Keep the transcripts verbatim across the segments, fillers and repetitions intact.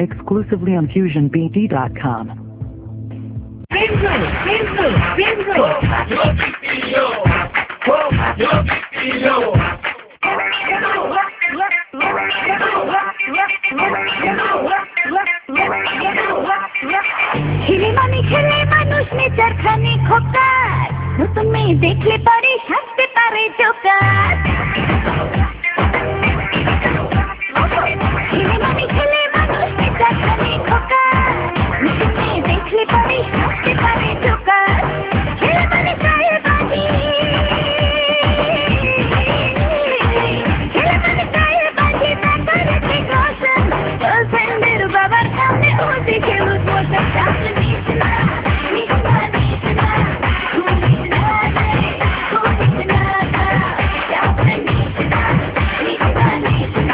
exclusively on fusion b d dot com. Bingo! Bingo! Bingo! ছেলে মানে ছেলে মানুষ নেচার খানি খোকার নতুন মেয়ে দেখলে পারে শাস্তি পারে জোকার ছেলে মানে ছেলে মানুষ নেচার খানি খোকার নতুন মেয়ে দেখলে পারে শাস্তি পারে জোকার ছেলে মানে চায়ে বাজি ছেলে মানে চায়ে বাজি না করে ঠিক রোশন গার্লফ্রেন্ডের বাবার সামনে ও দেখে উদ্ভূত চাপ নিস না নিস না নিস না নিস না নিস না চাপ নিস না নিস না নিস না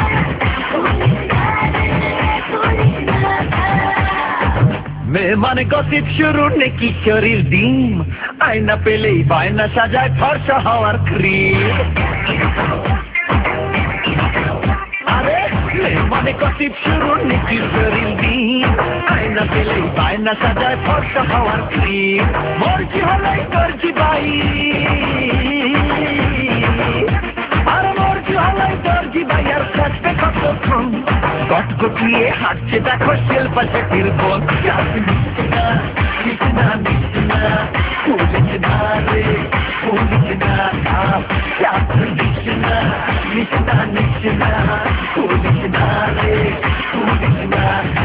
মেহমান গসিপ শুরু নাকি শরীর ডিম আয়না পেলেই বায়না সাজায় ফর্সা হওয়ার ক্রিম আরে মেহমান গসিপ শুরু নাকি শরীর ডিম আয়না পেলেই বায়না সাজায় ফর্সা হওয়ার ক্রিম মর্জি হলাই করছি বাই আর মর্জি হলাই করছি বাই আর কাটবে কতক্ষণ গটগটিয়ে হাঁটছে দেখো শিল্পা শেঠির বোন নিচনা নিচনা নিচনা পুলিশ না রে পুলিশ না নিচনা নিচনা নিচনা পুলিশ না রে পুলিশ না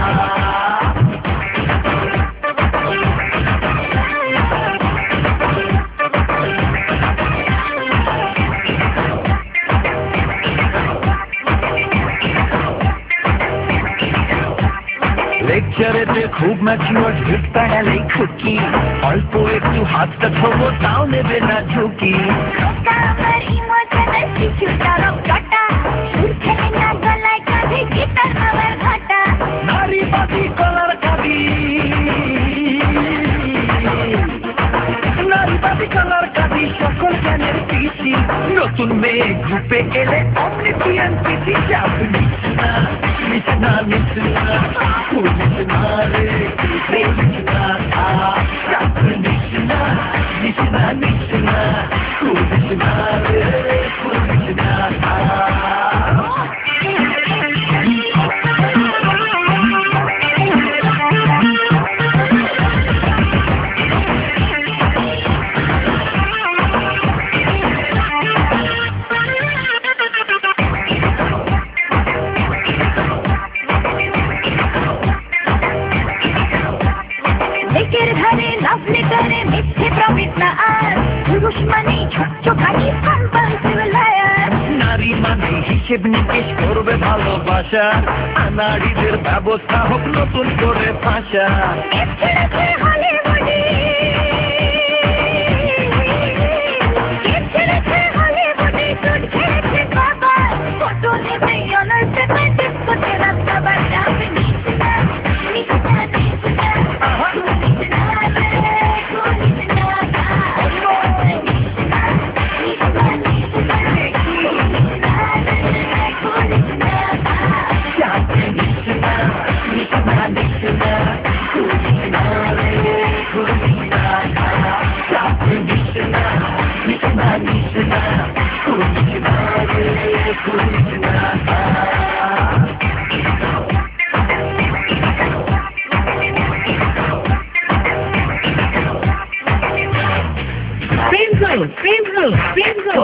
লেকচারেতে খুব ম্যাচিওর ঝুট পেড়ালেই খুকি অল্প একটু হাতটা ছোবো তাও নেবে না ঝুঁকি আমার ইমোশনাল কিছু তরফ কাটা সুর খেলে না গলায় কাঁধে গিটার আমার ঘাটা নারীবাদী কলার কাঁদি নারীবাদী কলার কাঁদি সকল জ্ঞানের পিসি নতুন মেয়ে গ্রুপে এলে অমনি পিয়ান পিসি চাপ নিচনা নিচনা নিচনা পুলিশ না রে পুলিশ না চাপ নিচনা নিচনা নিচনা পুলিশ না রে পুলিশ না লেকের ধারে লাভলে করে মিথ্যে প্রমিস না আর পুরুষ মানে ছোট্টখানি কম্পালসিভ লায়ার নারী মানে হিসেব নিকেশ করবে ভালোবাসা নারীদের ব্যবস্থা হোক নতুন করে ভাষা ছেড়েছে হলিউডে ছেড়েছে হলিউডে তোর ছেড়েছে বাবা কত নেবে অনার পেপার ডিসকোতে রাস্তা বাড়া নিস না নিস না নিস না Bingo! Bingo! Bingo!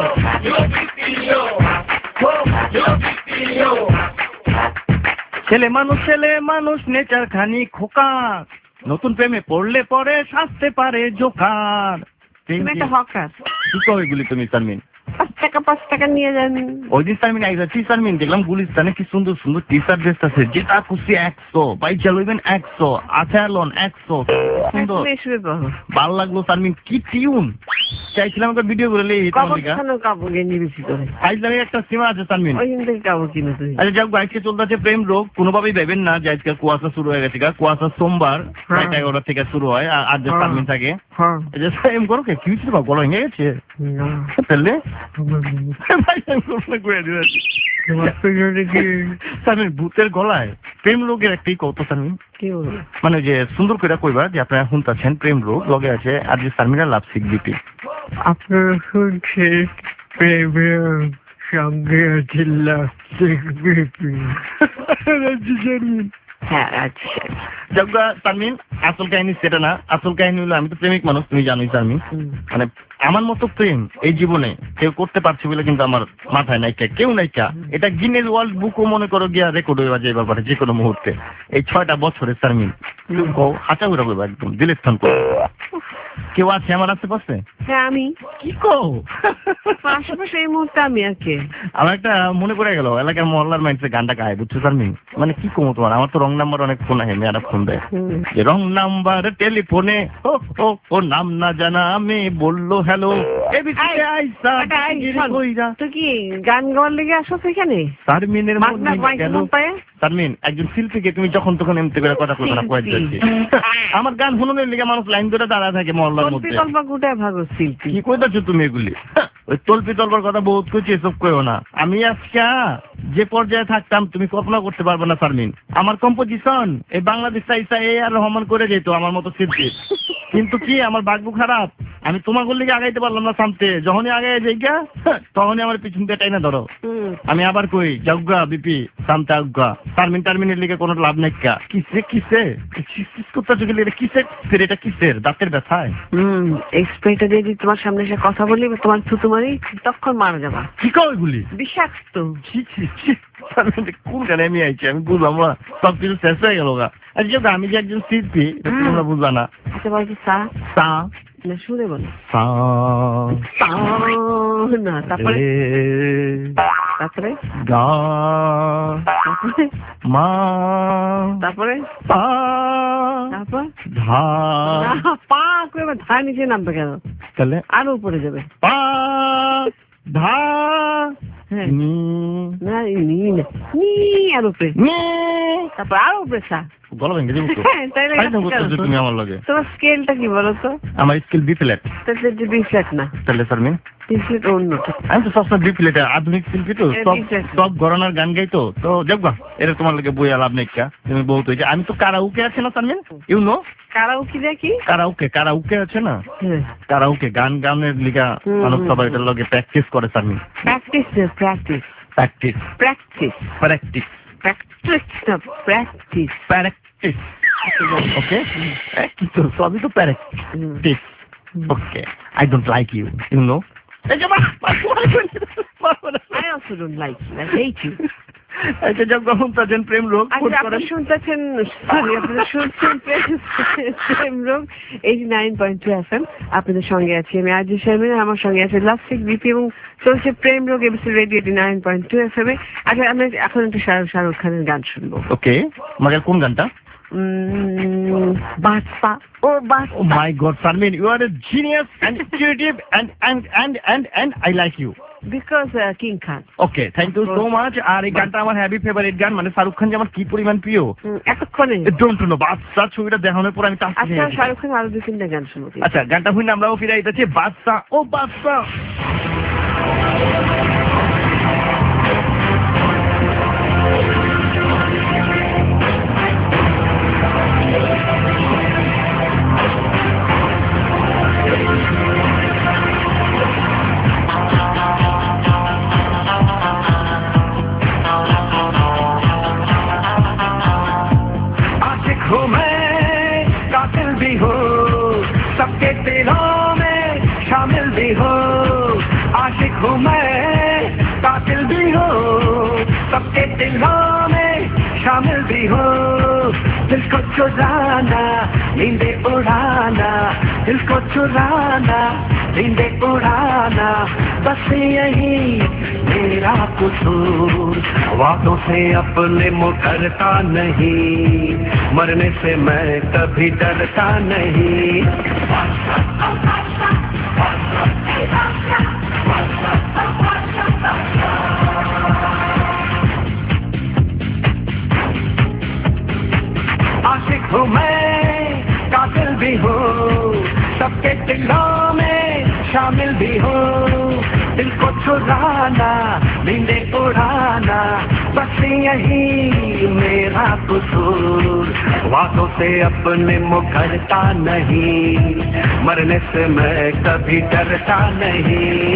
ছেলে মানুষ ছেলে মানুষ নেচার খানি খোকা নতুন প্রেমে পড়লে পরে শাস্তে পারে জোকার তুমি একটা হকার কি কবে গুলি তুমি তারমিন পাঁচ টাকা পাঁচ টাকা নিয়ে যান ওই দিন তারমিন এক টি তারমিন দেখলাম গুলিস্তানে কি সুন্দর সুন্দর টি শার্ট ড্রেস আছে যেটা খুশি একশো বাই চালবেন একশো আছে লোন একশো সুন্দর শুয়ে পাবো ভালো লাগলো তারমিন কি টিউন চাইছিলাম একটা ভিডিও করে লেই কবরস্থানে কাপড় গেঞ্জি বেশি করে আইজলামে একটা সীমা আছে তানমিন। ওই দিন থেকে কাপড় কিনে তুই। আচ্ছা যাক আজকে চলতেছে প্রেম রোগ, কোনোভাবেই ভেবেন না যে আজকে কুয়াশা শুরু হয়ে গেছে। কুয়াশা সোমবার রাত এগারোটা থেকে শুরু হয় আর আজ যে তানমিন থাকে হ্যাঁ এম করো কে কি হয়েছিল বা গলা ভেঙে গেছে না তাহলে ভাই আমি প্রশ্ন করে দিয়েছি তানমিন ভূতের গলায় প্রেম রোগের একটাই কত তানমিন কি বলবো মানে যে সুন্দর করে কইবা যে আপনারা শুনতেছেন প্রেম রোগ লগে আছে আর যে সারমিনা লাভ শিখ বিপি আপনারা শুনছেন প্রেমের সঙ্গে আছে লাস্টিক বিপি। হ্যাঁ আচ্ছা জগা তানমিন আসল কাহিনী সেটা না, আসল কাহিনী হলো আমি তো প্রেমিক মানুষ তুমি জানোই তানমিন, মানে আমার মতো প্রেম এই জীবনে কেউ করতে পারছে বলে কিন্তু আমার মাথায় নাইকা, কেউ নাইকা। এটা গিনেস ওয়ার্ল্ড বুকও মনে করো গিয়া রেকর্ড হয়ে যাবে এই ব্যাপারে যে কোনো মুহূর্তে। এই ছয়টা বছরে তানমিন হাঁটা ঘুরা করবো একদম দিলের স্থান করবো। কেউ আছে আমার আশেপাশে? হ্যাঁ আমি কি কও আশেপাশে এই মুহূর্তে আমি আর কে আমার একটা মনে পড়ে গেল এলাকার মহল্লার মানুষের গানটা গায় বুঝছো তানমিন, মানে কি কমো তোমার আমার তো রং নাম্বার অনেক ফোন আহে মেয়েরা ফোন দেয় যে রং নাম্বার টেলিফোনে ও ও ও নাম না জানা আমি বললো হ্যালো এবিসিতে আইসা কইরা তুই কি গান গাওয়ার লেগে আসো এখানে তারমিনের মাগনা মাইক্রোফোন পায়ে তারমিন একজন শিল্পীকে তুমি যখন তখন এমনি করে কথা কইবা না কয়েক যাচ্ছে আমার গান শুননের লেগে মানুষ লাইন ধরে দাঁড়ায় থাকে মহল্লার মধ্যে। তল্পা গুটায় ভাগো শিল্পী কি কইতাছো তুমি এগুলি? ওই তল্পি তল্পার কথা বহুত কইছি, এসব কইও না। আমি আজকে যে পর্যায়ে থাকতাম তুমি কল্পনা করতে পারবে না তারমিন। আমার কম্পোজিশন এই বাংলাদেশ চাইসা এ আর রহমান করে যেত আমার মতো শিল্পী, কিন্তু কি আমার ভাগ্য খারাপ, আমি তোমার লিগে আগাইতে পারলাম না সামতে। যখনই আগে যাইগা তখনই আমার পিছন দিয়ে টাইনা ধরো। আমি আবার কই যাওগা বিপি সামতে আজ্ঞা তারমিন টার্মিনের লিগে কোনো লাভ নাই। কা কিসে কিসে করতেছো গেলে এটা কিসে ফের এটা কিসের দাঁতের ব্যথায় হুম এক্সপ্রেটা যদি তোমার সামনে এসে কথা বলি তোমার থুতু মারি তখন মারা যাবা। কি কও এগুলি? বিষাক্ত। কোন গানে আমি আইছি আমি বুঝলাম না, সব কিছু শেষ হয়ে গেল গা। আচ্ছা আমি যে একজন শিল্পী তোমরা বুঝবা না। আচ্ছা বলছি সা সা না সুরে বলো সা না তারপরে তারপরে গা তারপরে মা তারপরে পা তারপর ধা পা করে ধা নিচে নামবে কেন? তাহলে আরো উপরে যাবে পা ধা নি না নি না নি আর উপরে নি তারপর আরো উপরে সা গলা ভেঙে দেবো তো। তুমি আমার লগে তোমার স্কেলটা কি বলো তো? আমার স্কেল বি ফ্ল্যাট। তাহলে বি ফ্ল্যাট না তাহলে স্যার মিন বি ফ্ল্যাট অন্য। আমি তো সবসময় বি ফ্ল্যাটে আধুনিক শিল্পী তো সব সব গরনার গান গাই তো তো দেখবা এটা তোমার লগে বই লাভ নেই। তুমি বহুত হয়েছে আমি তো কারাউকে আছে না সারমিন ইউ নো কারাউকে দেখি কারাউকে কারাউকে আছে না কারাউকে গান গানের লিগা মানুষ সবাই এটার লগে প্র্যাকটিস করে Sharmin. Practice practice practice practice practice practice practice practice okay কি তো সবই তো practice okay I don't like you you know I also don't like you. I hate you. আচ্ছা যখন শুনতেছেন প্রেম রোগ আপনি শুনতেছেন সরি আপনারা শুনছেন Prem Rog eighty nine point two F M. আপনাদের সঙ্গে আছি আমি আজি শারমিন, আমার সঙ্গে আছে লাস্টিক বিপি এবং চলছে Prem Rog ABC radio eighty nine point two F M এ। আচ্ছা আমি এখন একটু শাহরুখ খানের গান শুনবো। ওকে মাগের কোন গানটা? বাদশা ও বাদশা। Oh my God, Sarmin, you are a genius and creative and and and and and I like you. Because uh, King Khan. Okay, thank you so much. আর এই গানটা আমার হ্যাভি ফেভারিট গান, মানে শাহরুখ খান যে আমার কি পরিমাণ প্রিয় এতক্ষণে ডোন্ট নো। বাদশা ছবিটা দেখানোর পর আমি তার আচ্ছা শাহরুখ খান আরো দুই তিনটা গান শুনবো। আচ্ছা গানটা শুনে আমরাও ফিরে আইতেছি। বাদশা ও বাদশা सबके दिलों में शामिल भी हो, आशिक हूँ मैं कातिल भी हो, सबके दिलों में शामिल भी हो। दिल को चुराना नींदे उड़ाना, दिल को चुराना नींदे उड़ाना, बस यही मेरा कसूर। वादों से अपने मुकरता नहीं, मरने से मैं कभी डरता नहीं। सबके दिलों में शामिल भी हूँ, दिल को चुराना नींदे उड़ाना बस यही मेरा कसूर। वादों से अपने मुकरता नहीं, मरने से मैं कभी डरता नहीं।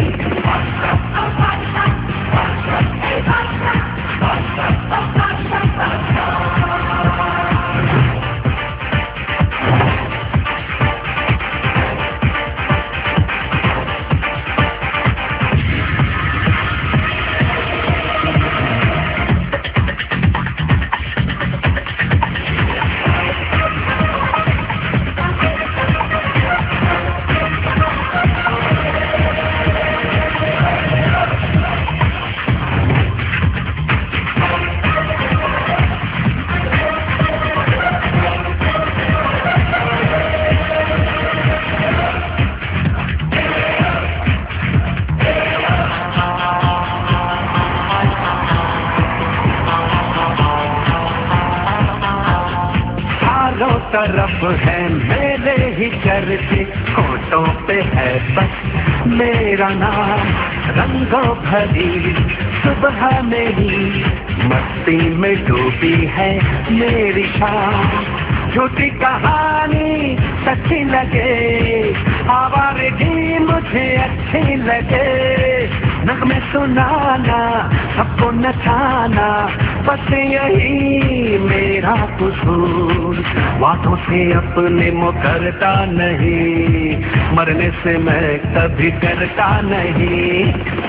तरफ है मेरे ही चर्चे, होठों पे है बस मेरा नाम। रंगों भरी सुबह मेरी मस्ती में डूबी है मेरी शाम। झूठी कहानी सच्ची लगे, आवारगी मुझे अच्छी लगे। नगमे सुनाना सबको नचाना बस यही मेरा कसूर। वादों से अपने मुकरता नहीं, मरने से मैं कभी डरता नहीं।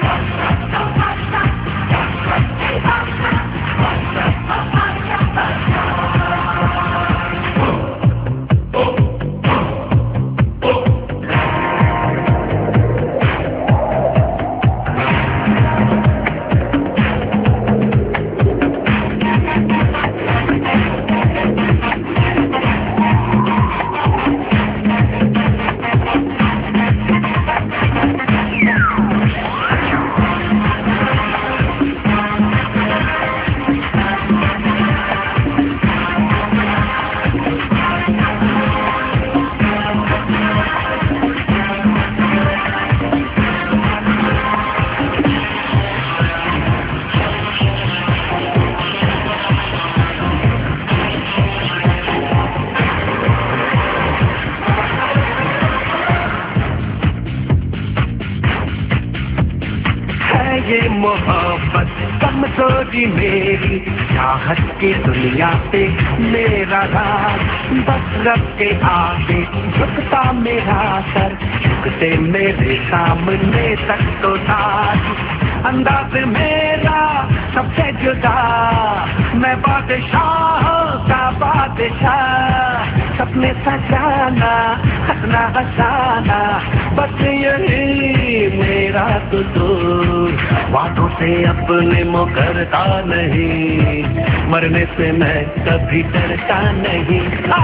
ये मोहब्बत कमजोरी मेरी, चाहत की दुनिया पे मेरा राज। बस रब के आगे झुकता मेरा सर, झुकते मेरे सामने तक तो ताज। अंदाज मेरा सबसे जुदा, मैं बादशाह का बादशाह। सपने सजाना हंसना हंसाना बस यही मेरा कसूर। वादों से अपने मुकरता नहीं, मरने से मैं कभी डरता नहीं।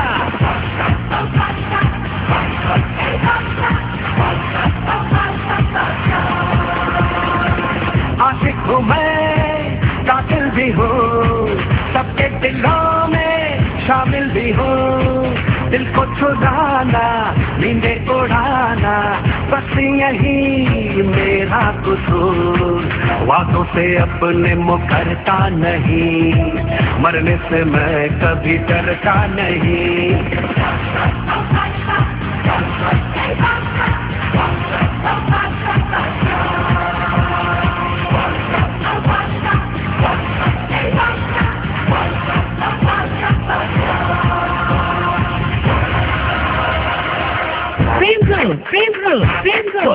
आशिक हूँ मैं, कातिल भी हूँ, सबके दिलों में शामिल भी हूँ। दिल को चुराना नींदे उड़ाना बस यही मेरा कसूर। वादों से अपने मुकरता नहीं, मरने से मैं कभी डरता नहीं। Pimple, pimple, pimple.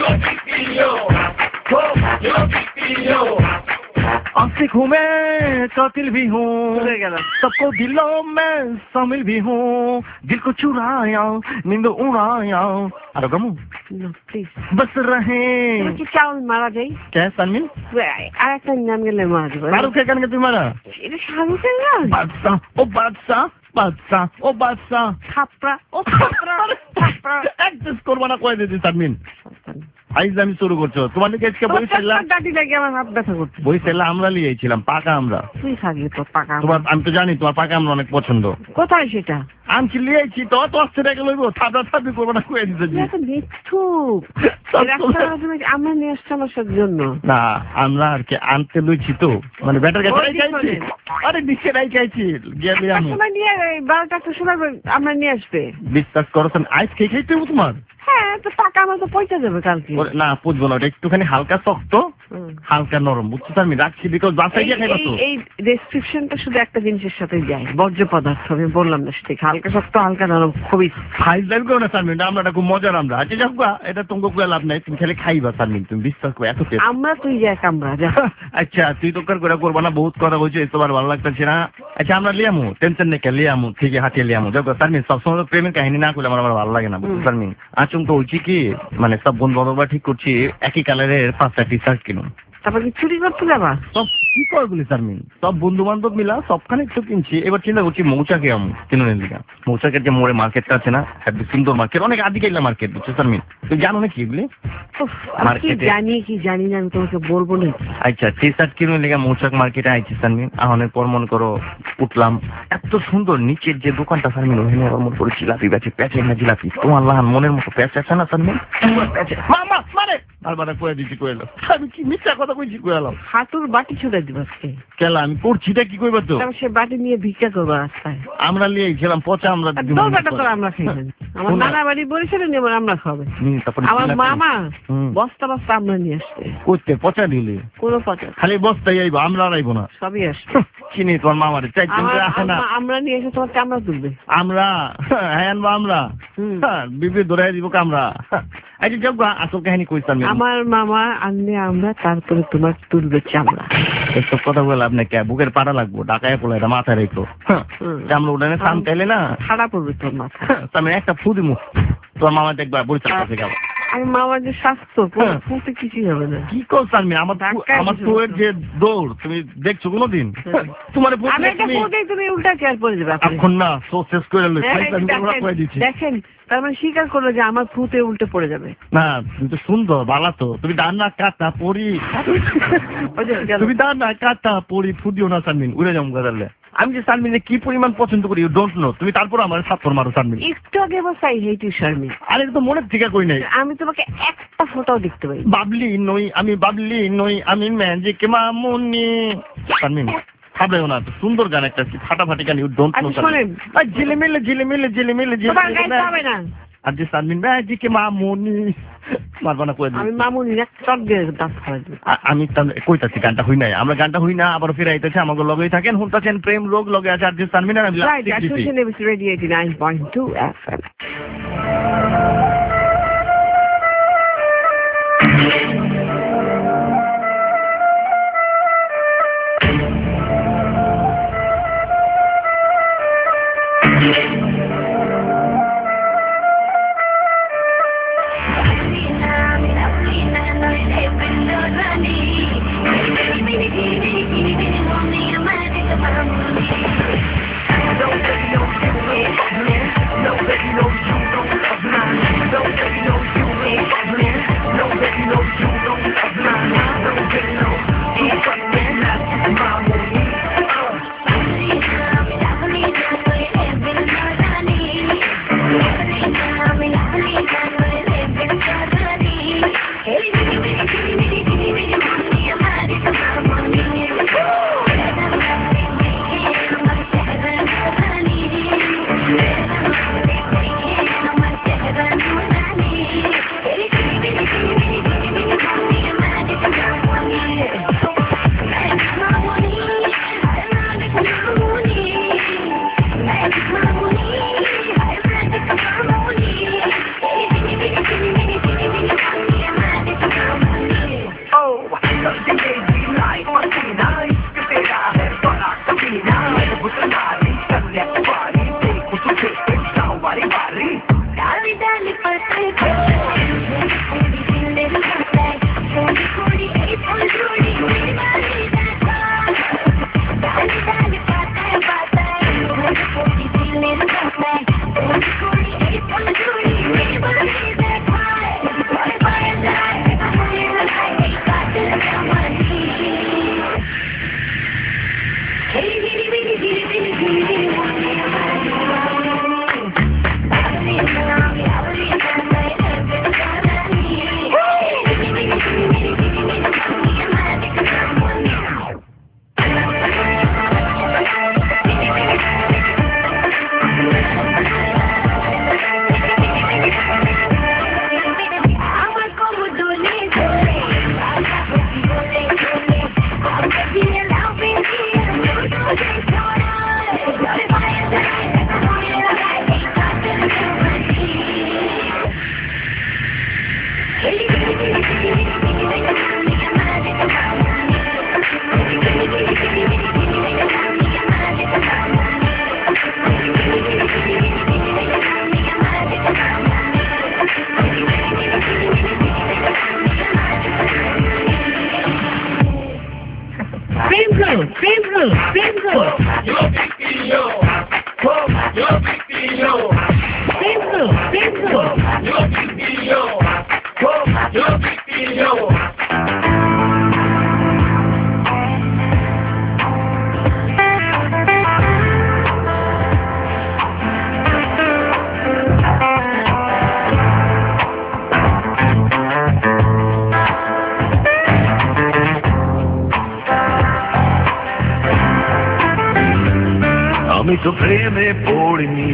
आशिक हूँ मैं, कातिल भी हूँ, सबको दिलों में शामिल भी हूँ। दिल को चुराया नींद उड़ाया। अरे गमू No, please. बस रहे কি চাও মারা যাই? क्या सालमिन? আর একটা গান গেলে মারা যাবে। शाहरुख के गान के तुम्हारा এটা শাহরুখের গান? बादशाह ओ बादशाह बादशाह ओ बादशाह থাপড়া ও থাপড়া থাপড়া। অ্যাডজাস্ট করবা না কয়ে দিদি সালমিন। আইজ আমি শুরু করছো তোমার দিকে আজকে বই ফেললাম দাঁড়ি লাগে আমার হাত ব্যথা করছে। বই ফেললে আমরা লিয়েছিলাম পাকা আমরা। তুই থাকবি তোর পাকা আম। তোমার আমি তো জানি তোমার পাকা আমরা অনেক পছন্দ। কোথায় সেটা? আনছি লিয়েছি তো তো আসতে রেখে লইব থাপড়া থাপড়ি করবো না কয়ে দিতে জি। এত মিথ্যুক। আমরা নিয়ে আসছি আমার সাথে জন্য। না আমরা আর কি আনতে লইছি তো মানে ব্যাটার কাছে রাইখাইছি। আরে নিচে রাইখাইছি গেলে আমি সময় নিয়ে বারোটা একটা সময় আমরা নিয়ে আসবে। বিশ্বাস করছেন আইস খেয়ে খাইতে হবো তোমার? হ্যাঁ তো টাকা আমার তো পয়সা যাবে কালকে। না বুঝবো না ওটা একটুখানি হালকা শক্ত হালকা নরম বুঝছো তো আমি রাখছি বিকজ বাসায় গিয়ে খাইবা তো। এই ডেসক্রিপশনটা শুধু একটা জিনিসের সাথে যায় বর্জ্য পদার্থ আমি বললাম না সেটা হালকা শক্ত হালকা নরম খুবই ফাইজ লাইভ করো না সারমিন আমরা এটা খুব মজার আমরা আচ্ছা যাক এটা তোমাকে কুয়া লাভ নাই তুমি খালি খাইবা সারমিন তুমি বিশ্বাস করো এত টেস্ট। আমরা তুই যাক আমরা যা। আচ্ছা তুই তো করে করবো না বহুত কথা বলছো এই তোমার ভালো লাগতেছে না। আচ্ছা আমরা লিয়ামু টেনশন নেই লিয়ামু ঠিক আছে হাতিয়ে লিয়ামু যাক সারমিন সবসময় প্রেমের কাহিনী না করলে আমার আমার ভালো লাগে না বুঝছো সারমিন। আচমকা হয়েছি কি মানে সব বন্ধু বান্ধবরা ঠিক করছি একই কালারের পাঁচটা টি শার্ট কিনুন। তারপর কি চুরি করতে যাবা? সব কি করবি সারমিন সব বন্ধু বান্ধব মিলা সবখানে একটু কিনছি এবার চিন্তা করছি মৌচাকে আম কিনুনের দিকে মৌচাকের যে মোড়ে মার্কেটটা আছে না একদম সুন্দর মার্কেট অনেক আদি গেলাম মার্কেট বুঝছো সারমিন তুই জানো না কি এগুলি কি জানি কি জানি না আমি তোমাকে বলবো না। আচ্ছা টি শার্ট কিনুনের দিকে মৌচাক মার্কেটে আইছি সারমিন অনেক পর মনে করো উঠলাম এত সুন্দর নিচের যে দোকানটা সারমিন ওখানে আমার মনে করে জিলাপি বেচে প্যাচে না জিলাপি তোমার লাহান মনের মতো প্যাচ আছে না সারমিন মামা মানে বারবার কয়ে দিচ্ছি কয়েলো আমি কি মিথ্যা কথা কইছি কয়েলাম হাতুর বাটি ছুড়ে দিব আজকে কেলা আমি করছিটা কি কইবা তো সে বাটি নিয়ে ভিক্ষা করবো রাস্তায় আমরা লিয়েছিলাম পচা আমরা আমরা খাইবেন আমার নানা বাড়ি বরিশালে নিয়ে আমরা খাবে আমার মামা বস্তা বস্তা আমরা নিয়ে আসবে করতে পচা দিলে কোনো পচা খালি বস্তাই আইবো আমরা আইবো না সবই আসবে চিনি তোমার মামার চাই আমরা নিয়ে এসে তোমার চামড়া তুলবে আমরা হ্যাঁ আনবো আমরা বিবি ধরে দিব কামরা আচ্ছা যোগ্য আসল কাহিনী কইতাম আমার মামা আনলে আমরা তারপরে তোমার তুলবে চামড়া এসব কথা বলে আপনাকে বুকের পাড়া লাগবো ঢাকায় পড়লে এটা মাথায় রেখো চামড়া উঠানে সাম চাইলে না খারাপ পড়বে তোর মাথা আমি একটা ফু দিমু তোর মামা দেখবা বরিশাল কাছে যাবো আমার মামার যে স্বাস্থ্য ফুটে কিছুই হবে না কি করছেন আমার আমার ফুয়ের যে দৌড় তুমি দেখছো কোনোদিন তোমার তুমি উল্টা চেয়ার পড়ে যাবে এখন না সো শেষ করে দেখেন তার মানে স্বীকার করলো যে আমার ফুতে উল্টে পড়ে যাবে না তুমি তো সুন্দর ভালো তো তুমি ডান না কাটা পড়ি তুমি ডান না কাটা পড়ি ফুদিও না সানমিন উড়ে যাবো গাজালে আমি যে সানমিনে কি পরিমাণ পছন্দ করি ইউ ডোন্ট নো তুমি তারপর আমার সাতর মারো সানমিন একটু আগে boss I hate you Sharmin আরে তো মনের থেকে কই নাই আমি তোমাকে একটা ফটোও দেখতে পাই বাবলি নই আমি বাবলি নই আমি ম্যাজিক মামুনি সানমিন খাবেও না সুন্দর গান একটা ফাটাফাটি গান ইউ ডোন্ট নো শোনেন ঝিলিমিলে ঝিলিমিলে ঝিলিমিলে ঝিলিমিলে হবে না আর যে সানমিন ম্যাজিক মামুনি মারবা না কই আমি মামুনি এক চট দিয়ে দাঁত খাওয়াই দিই আমি কইতাছি গানটা হই নাই আমরা গানটা হই না আবার ফিরে আইতেছে আমাকে লগেই থাকেন শুনতেছেন প্রেম রোগ লগে আছে আর যে সানমিন আর আমি radio eighty nine point two F M Don't তো প্রেমে পড়িনি,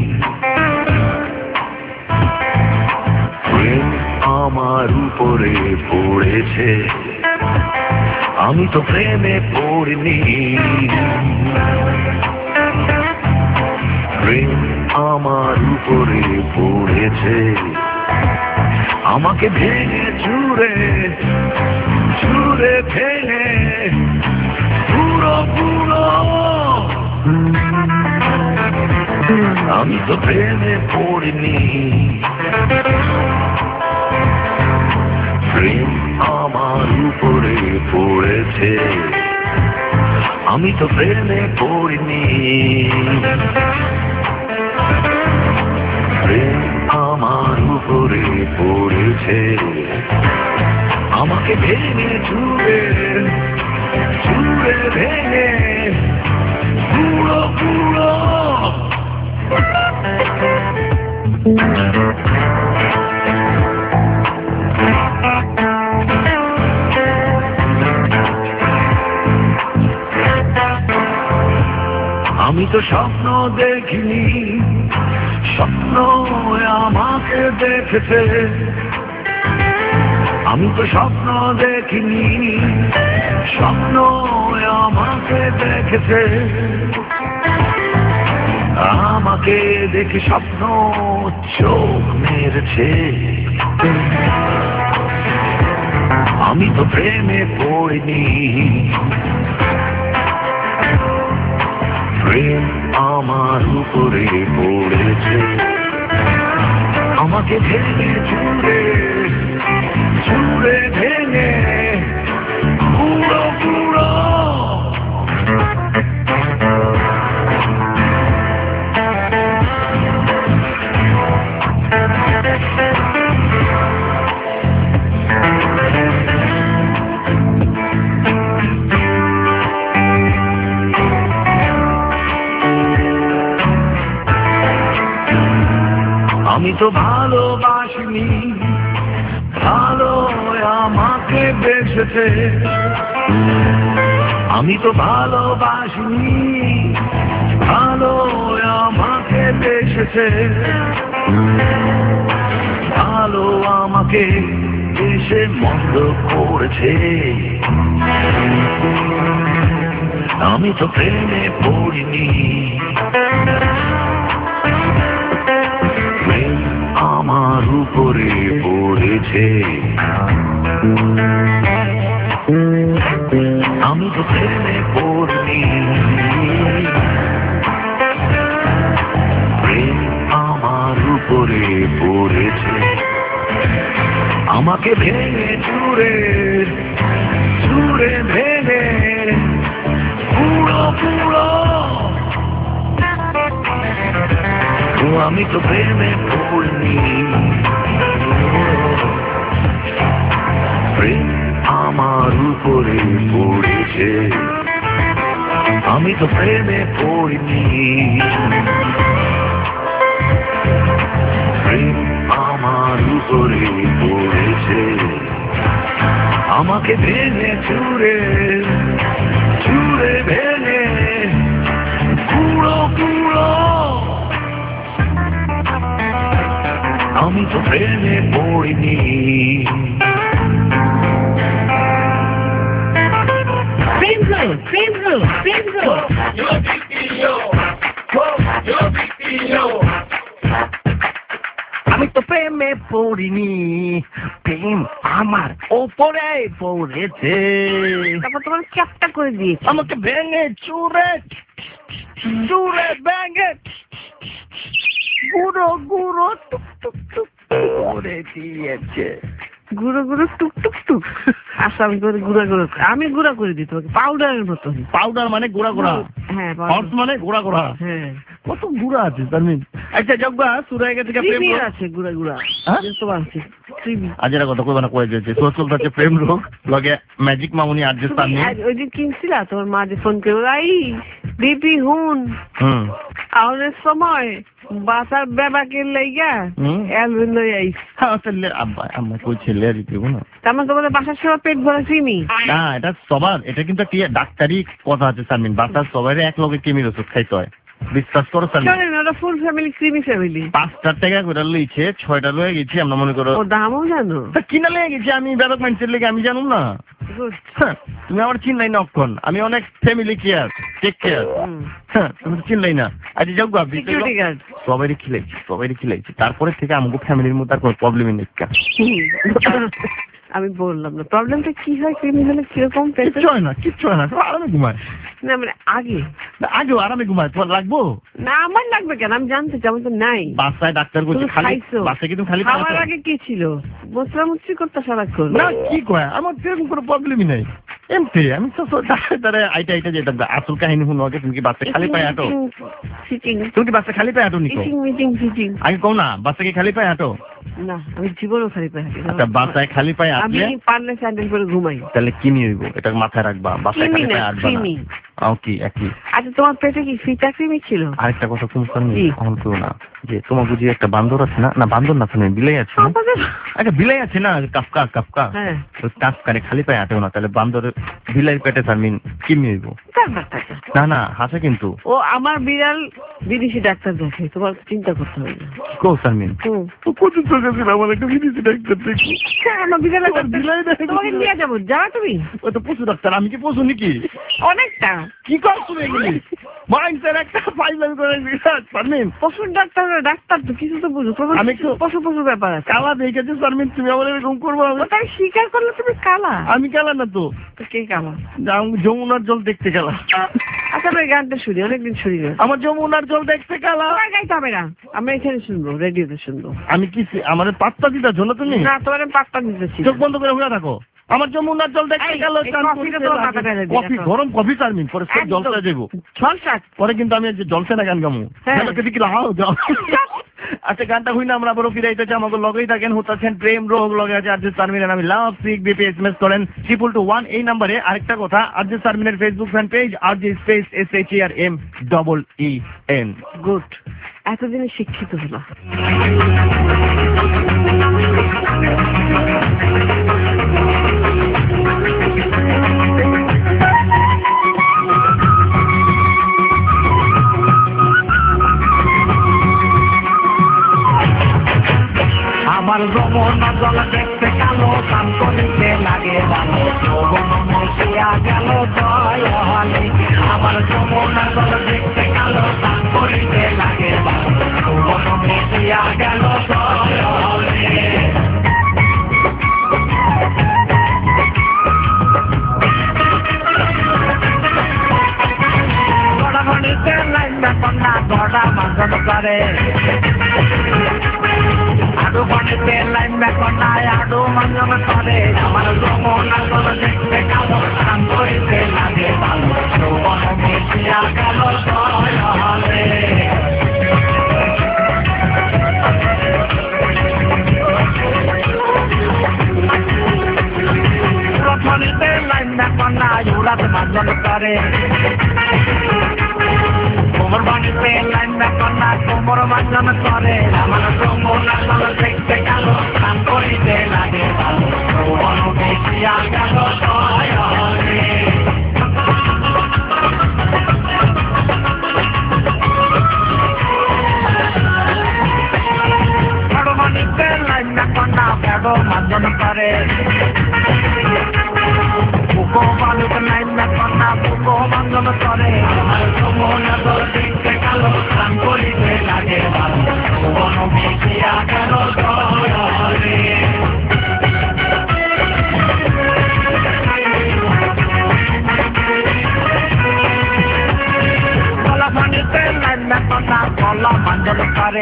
প্রেম আমার উপরে পড়েছে, আমি তো প্রেমে পড়িনি। প্রেম আমার উপরে পড়েছে, আমাকে ভেঙে চুরে চুরে ভেঙে পুরো পুরো, আমি তো প্রেমে পড়িনি। প্রেম আমার উপরে পড়েছে, আমি তো প্রেমে পড়িনি। প্রেম আমার উপরে পড়েছে, আমাকে ভেঙে চুরে চুরে ভেঙে পুরো পুরো, আমি তো স্বপ্ন দেখিনি, স্বপ্ন আমাকে দেখেছে, আমি তো স্বপ্ন দেখিনি, স্বপ্ন আমাকে দেখেছে, আমাকে দেখে স্বপ্ন চোখ মেরেছে, আমি তো প্রেমে পড়িনি। প্রেম আমার উপরে পড়েছে, আমাকে ভেঙে চুরে চুরে ভেঙে পুরো পুরো, আমি তো ভালোবাসিনি, ভালো আমাকে বেসেছে, আমি তো ভালোবাসিনি, ভালো আমাকে বেসেছে, ভালো আমাকে এসে মন্দ করেছে, আমি তো প্রেমে পড়িনি। আমার উপরে পড়েছে, আমি তো প্রেমে পড়িনি। প্রেম আমার উপরে পড়েছে, আমাকে ভেঙে চুরে চুরে ভেঙে পুরো পুরো, আমি তো প্রেমে পড়িনি। প্রেম আমার উপরে পড়েছে, আমি তো প্রেমে পড়িনি। প্রেম আমার উপরে পড়েছে, আমাকে ভেঙে চুরে চুরে ভেঙে পুরো পুরো, আমি তো প্রেমে পড়িনি। Frame roll, frame roll, frame roll. আমি তো প্রেমে পড়িনি, প্রেম আমার ওপরে পড়েছে, তারপর তোমার চ্যাপটা করে দিয়েছে, আমাকে ভেঙে চুরে চুরে ভেঙে গুঁড়ো গুঁড়ো টুক টুক টুক করে দিয়েছে। গুঁড়ো গুঁড়ো টুক টুক টুক, আচ্ছা আমি করে গুঁড়া গুঁড়ো, আমি গুঁড়া করে দিই তোমাকে পাউডারের মতন। পাউডার মানে গুঁড়া গুঁড়া, হ্যাঁ হর্স মানে গুঁড়া গুঁড়া, হ্যাঁ কত গুঁড়া আছে তারমিন। আচ্ছা জগবা সুরাই গেছে প্রেম রোগ আছে, গুঁড়া গুঁড়া হ্যাঁ? তো আছে আজ এরা কথা কইবা না কয়ে দিয়েছে, তো চলতেছে প্রেম রোগ লগে ম্যাজিক মামুনি আর যে সামনে ওই দিন কিনছিলা তোমার মা যে ফোন করে আই বিপি হুন হুম আউনের সময় বাসার বেবাকে লইয়া হুম। এলবিন লই আইস, হ্যাঁ ছেলে আব্বা আম্মা কই ছেলে আর দিতে না, তার মানে তোমাদের বাসার সময় পেট ভরা চিনি। না এটা সবার, এটা কিন্তু কি ডাক্তারি কথা আছে সারমিন, বাসার সবাই এক লগে কিমির ওষুধ খাইতে হয়, বিশ্বাস করো সালমিন শোনেন ওরা ফুল ফ্যামিলি ক্রিমি ফ্যামিলি পাঁচটার টাকা করে লইছে ছয়টা লয়ে গেছি আমরা মনে করো ও দামও জানো তা কিনা লয়ে গেছি আমি ব্যাপক মাইন্ডসেট লেগে আমি জানুম না গুড হ্যাঁ, তুমি আমার চিনলাই না অক্ষণ আমি অনেক ফ্যামিলি কেয়ার টেক কেয়ার হ্যাঁ তুমি তো চিনলাই না আজ যাও গা সিকিউরিটি গার্ড সবাইকে খিলাইছি সবাইকে খিলাইছি তারপরে থেকে আমাকে ফ্যামিলির মধ্যে আর কোনো প্রবলেমই নেই আমি বললাম না প্রবলেমটা কি হয় ক্রিমি হলে কিরকম কিচ্ছু হয় না কিচ্ছু হয় না সব আরামে ঘুমায় না মানে আগে না, আগেও আরামে ঘুমায় তোমার লাগবো না আমার লাগবে কেন আমি জানতে চাই আমার তো নাই বাসায় ডাক্তার করছে তুমি খালি খাইছো? বাসায় কি তুমি খালি খাওয়ার পাও? আগে কি ছিল মোচড়ামুচড়ি করতে সারাক্ষণ না কি কয় আমার সেরকম কোনো প্রবলেমই নেই এমনি আমি তো ডাক্তারে আইটা আইটা যেতাম আসল কাহিনী শুনো আগে তুমি কি বাসায় খালি পায়ে হাঁটো ফিটিং তুমি কি বাসায় খালি পায়ে হাঁটো নিকো ইটিং মিটিং ফিটিং আগে কও না বাসায় কি খালি পায়ে হাঁটো না আমি জীবনও খালি পাই হাঁটি না। আচ্ছা বাসায় খালি পায়ে আমি হাঁটলে পারলে স্যান্ডেল করে ঘুমাই তাহলে কি নিয়ে হইব এটা মাথায় রাখবা বাসায় ক্রিমি খালি না পায়ে হাঁটবা না ক্রিমি আও কি একই আচ্ছা তোমার পেটে কি ফিটা ক্রিমি ছিল আরেকটা কথা তুমি শুননি কি? এখন কেউ না যে তোমার বুঝি একটা বান্দর আছে না না বান্দর না শুনে বিলাই আছে না আমাদের আচ্ছা বিলাই আছে না কাফকা কাফকা হ্যাঁ ওই কাফকারে খালি পায়ে হাঁটেও না তাহলে বান্দরের বিলাই পেটে সারমিন কি নিয়ে হইব ব্যাপারটা না না হাসে কিন্তু ও আমার বিড়াল বিদেশি ডাক্তার দেখে তোমার চিন্তা করতে হবে না কো সারমিন হুম ও কত টাকা ছিল আমার একটা বিদেশি ডাক্তার দেখি হ্যাঁ, আমার বিড়াল তোমার বিলাই দেখে তোমাকে নিয়ে যাবো যাবা তুমি ও তো পশু ডাক্তার আমি কি পশু নাকি অনেকটা কি করছো এগুলি মাইন্ডসের একটা ফাইলাম করে সারমিন পশুর ডাক্তার ডাক্তার তো কিছু তো বুঝো তোমার আমি একটু- পশু পশু ব্যাপার আছে কালা দেখেছে সারমিন তুমি আমার এরকম করবো আমি- ওটা স্বীকার করলে তুমি কালা আমি কালা না তো তো কে কালা যাও যমুনার জল দেখতে গেলাম আচ্ছা ওই গানটা শুনি অনেকদিন শুনি না আমার যমুনার জল দেখতে গেলাম তোমার গাইতে হবে না আমরা এখানে শুনবো রেডিওতে শুনবো আমি কি আমার পাত্তা দিতে জন্য তুমি না তোমার আমি পাত্তা দিতেছি চোখ বন্ধ করে ঘুরে থাকো আমার যমুনার জল দেখতে এই, গেল এই কফিটা তোমার মাথাটা ঢেলে দিই, কফি দেখো। গরম কফি সারমিন পরে সব একদম। জলসা যাবো ঝলসাক পরে কিন্তু আমি যে জলসে না গান গামু হ্যাঁ। দেখি লাও যাও আচ্ছা গানটা হই না আমরা আবারও ফিরাইতেছি আমাকে লগেই থাকেন হতাছেন প্রেম রোগ লগে আছে আরজে সারমিন আমি লাভ সিক বিপি এসএমএস করেন ট্রিপল টু ওয়ান এই নাম্বারে আরেকটা কথা আরজে সারমিনের Facebook fan page RJ space S H R M double E N good এতদিনে শিক্ষিত হলো আমার যমুনা জল দেখতে কালো কান করিতে লাগে ভালো যৌবন মশিয়া গেল জয় হলে আমার যমুনা জল দেখতে কালো কান করিতে লাগে ভালো যৌবন মশিয়া গেল জয় হলে গড়াগড়িতে লাইন কন্যা গড়া মাজন করে আডু পানিতে লাইন কন্যায় আডু মাজন করে আমার যমুনা জল দেখতে কালো কান করিতে লাগে ভালো যৌবন মশিয়া গেল জয় হলে প্রথমে লাইন কন্যায় উড়াতে মাজন করে কোমর বানিতে লাইন কন্যা কোমর মাজন করে আমার যমুনা জল দেখতে কালো কান করিতে লাগে ভালো যৌবন মশিয়া গেল জয় হলে মানিতে লাইন কন্যা বেড়ো মাজন করে বুকো বালুক লাইন কন্যা বুকো মাজন করে আমার যমুনা জল দেখতে কালো কান করিতে লাগে ভালো যৌবন মশিয়া গেল জয় হলে গলা পানিতে লাইন কন্যা গলা মাজন করে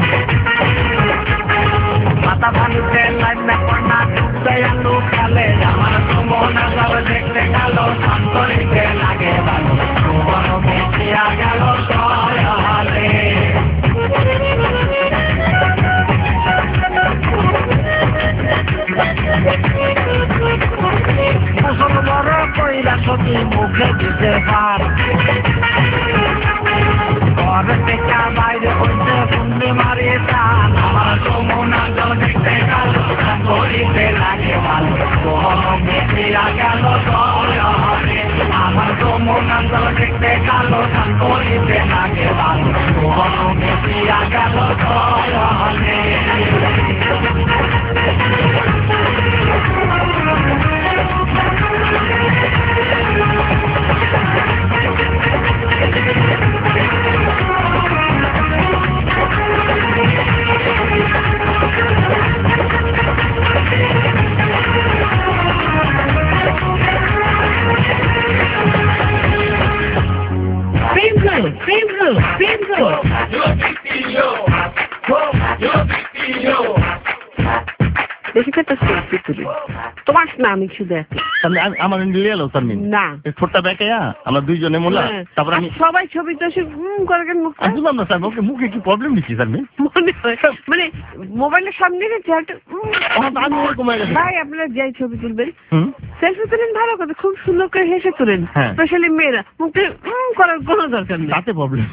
মাথা পানিতে লাইন কন্যা ডুবতে আলু খেলে আমার যমুনা জল দেখতে গেল কান করিতে লাগে ভালো যৌবন মশিয়া গেল জয় হলে মুসল বড় কইরা সতী মুখে দিতে পার ঘর থেকে বাইরে হইতে পুণ্যে মারে টান আমার যমুনা জল দেখতে কালো কান করিতে লাগে ভালো যৌবন মশিয়া গেল জয় হলে আমার যমুনা কালো দেখতে কালো ধান করিতে আগে ভালো মনে দিয়া গেল জয়নে Primrose, Primrose, Primrose. দেখি তো একটা সেলফি তুলি তোমার না আমি শুধু একটা আমি আমি- আমার লিয়ে এলো সারমিন না এই ছোট্টা ব্যাগে আমরা দুইজনে মোলা হ্যাঁ। তারপর আমি আর সবাই ছবি তো সে হুম করে কেন মুখটা? আমি বুঝলাম না স্যার ওকে মুখে কি প্রবলেম দিচ্ছি সারমিন মনে হয় মানে মোবাইলের সামনে রেখে একটা উম, আমি এরকম হয়ে গেছে ভাই আপনারা যাই ছবি তুলবেন হুম সেলফি তুলেন ভালো কথা খুব সুন্দর করে হেসে তুলেন হ্যাঁ। স্পেশালি মেয়েরা মুখে উম করার কোনো দরকার নেই তাতে প্রবলেম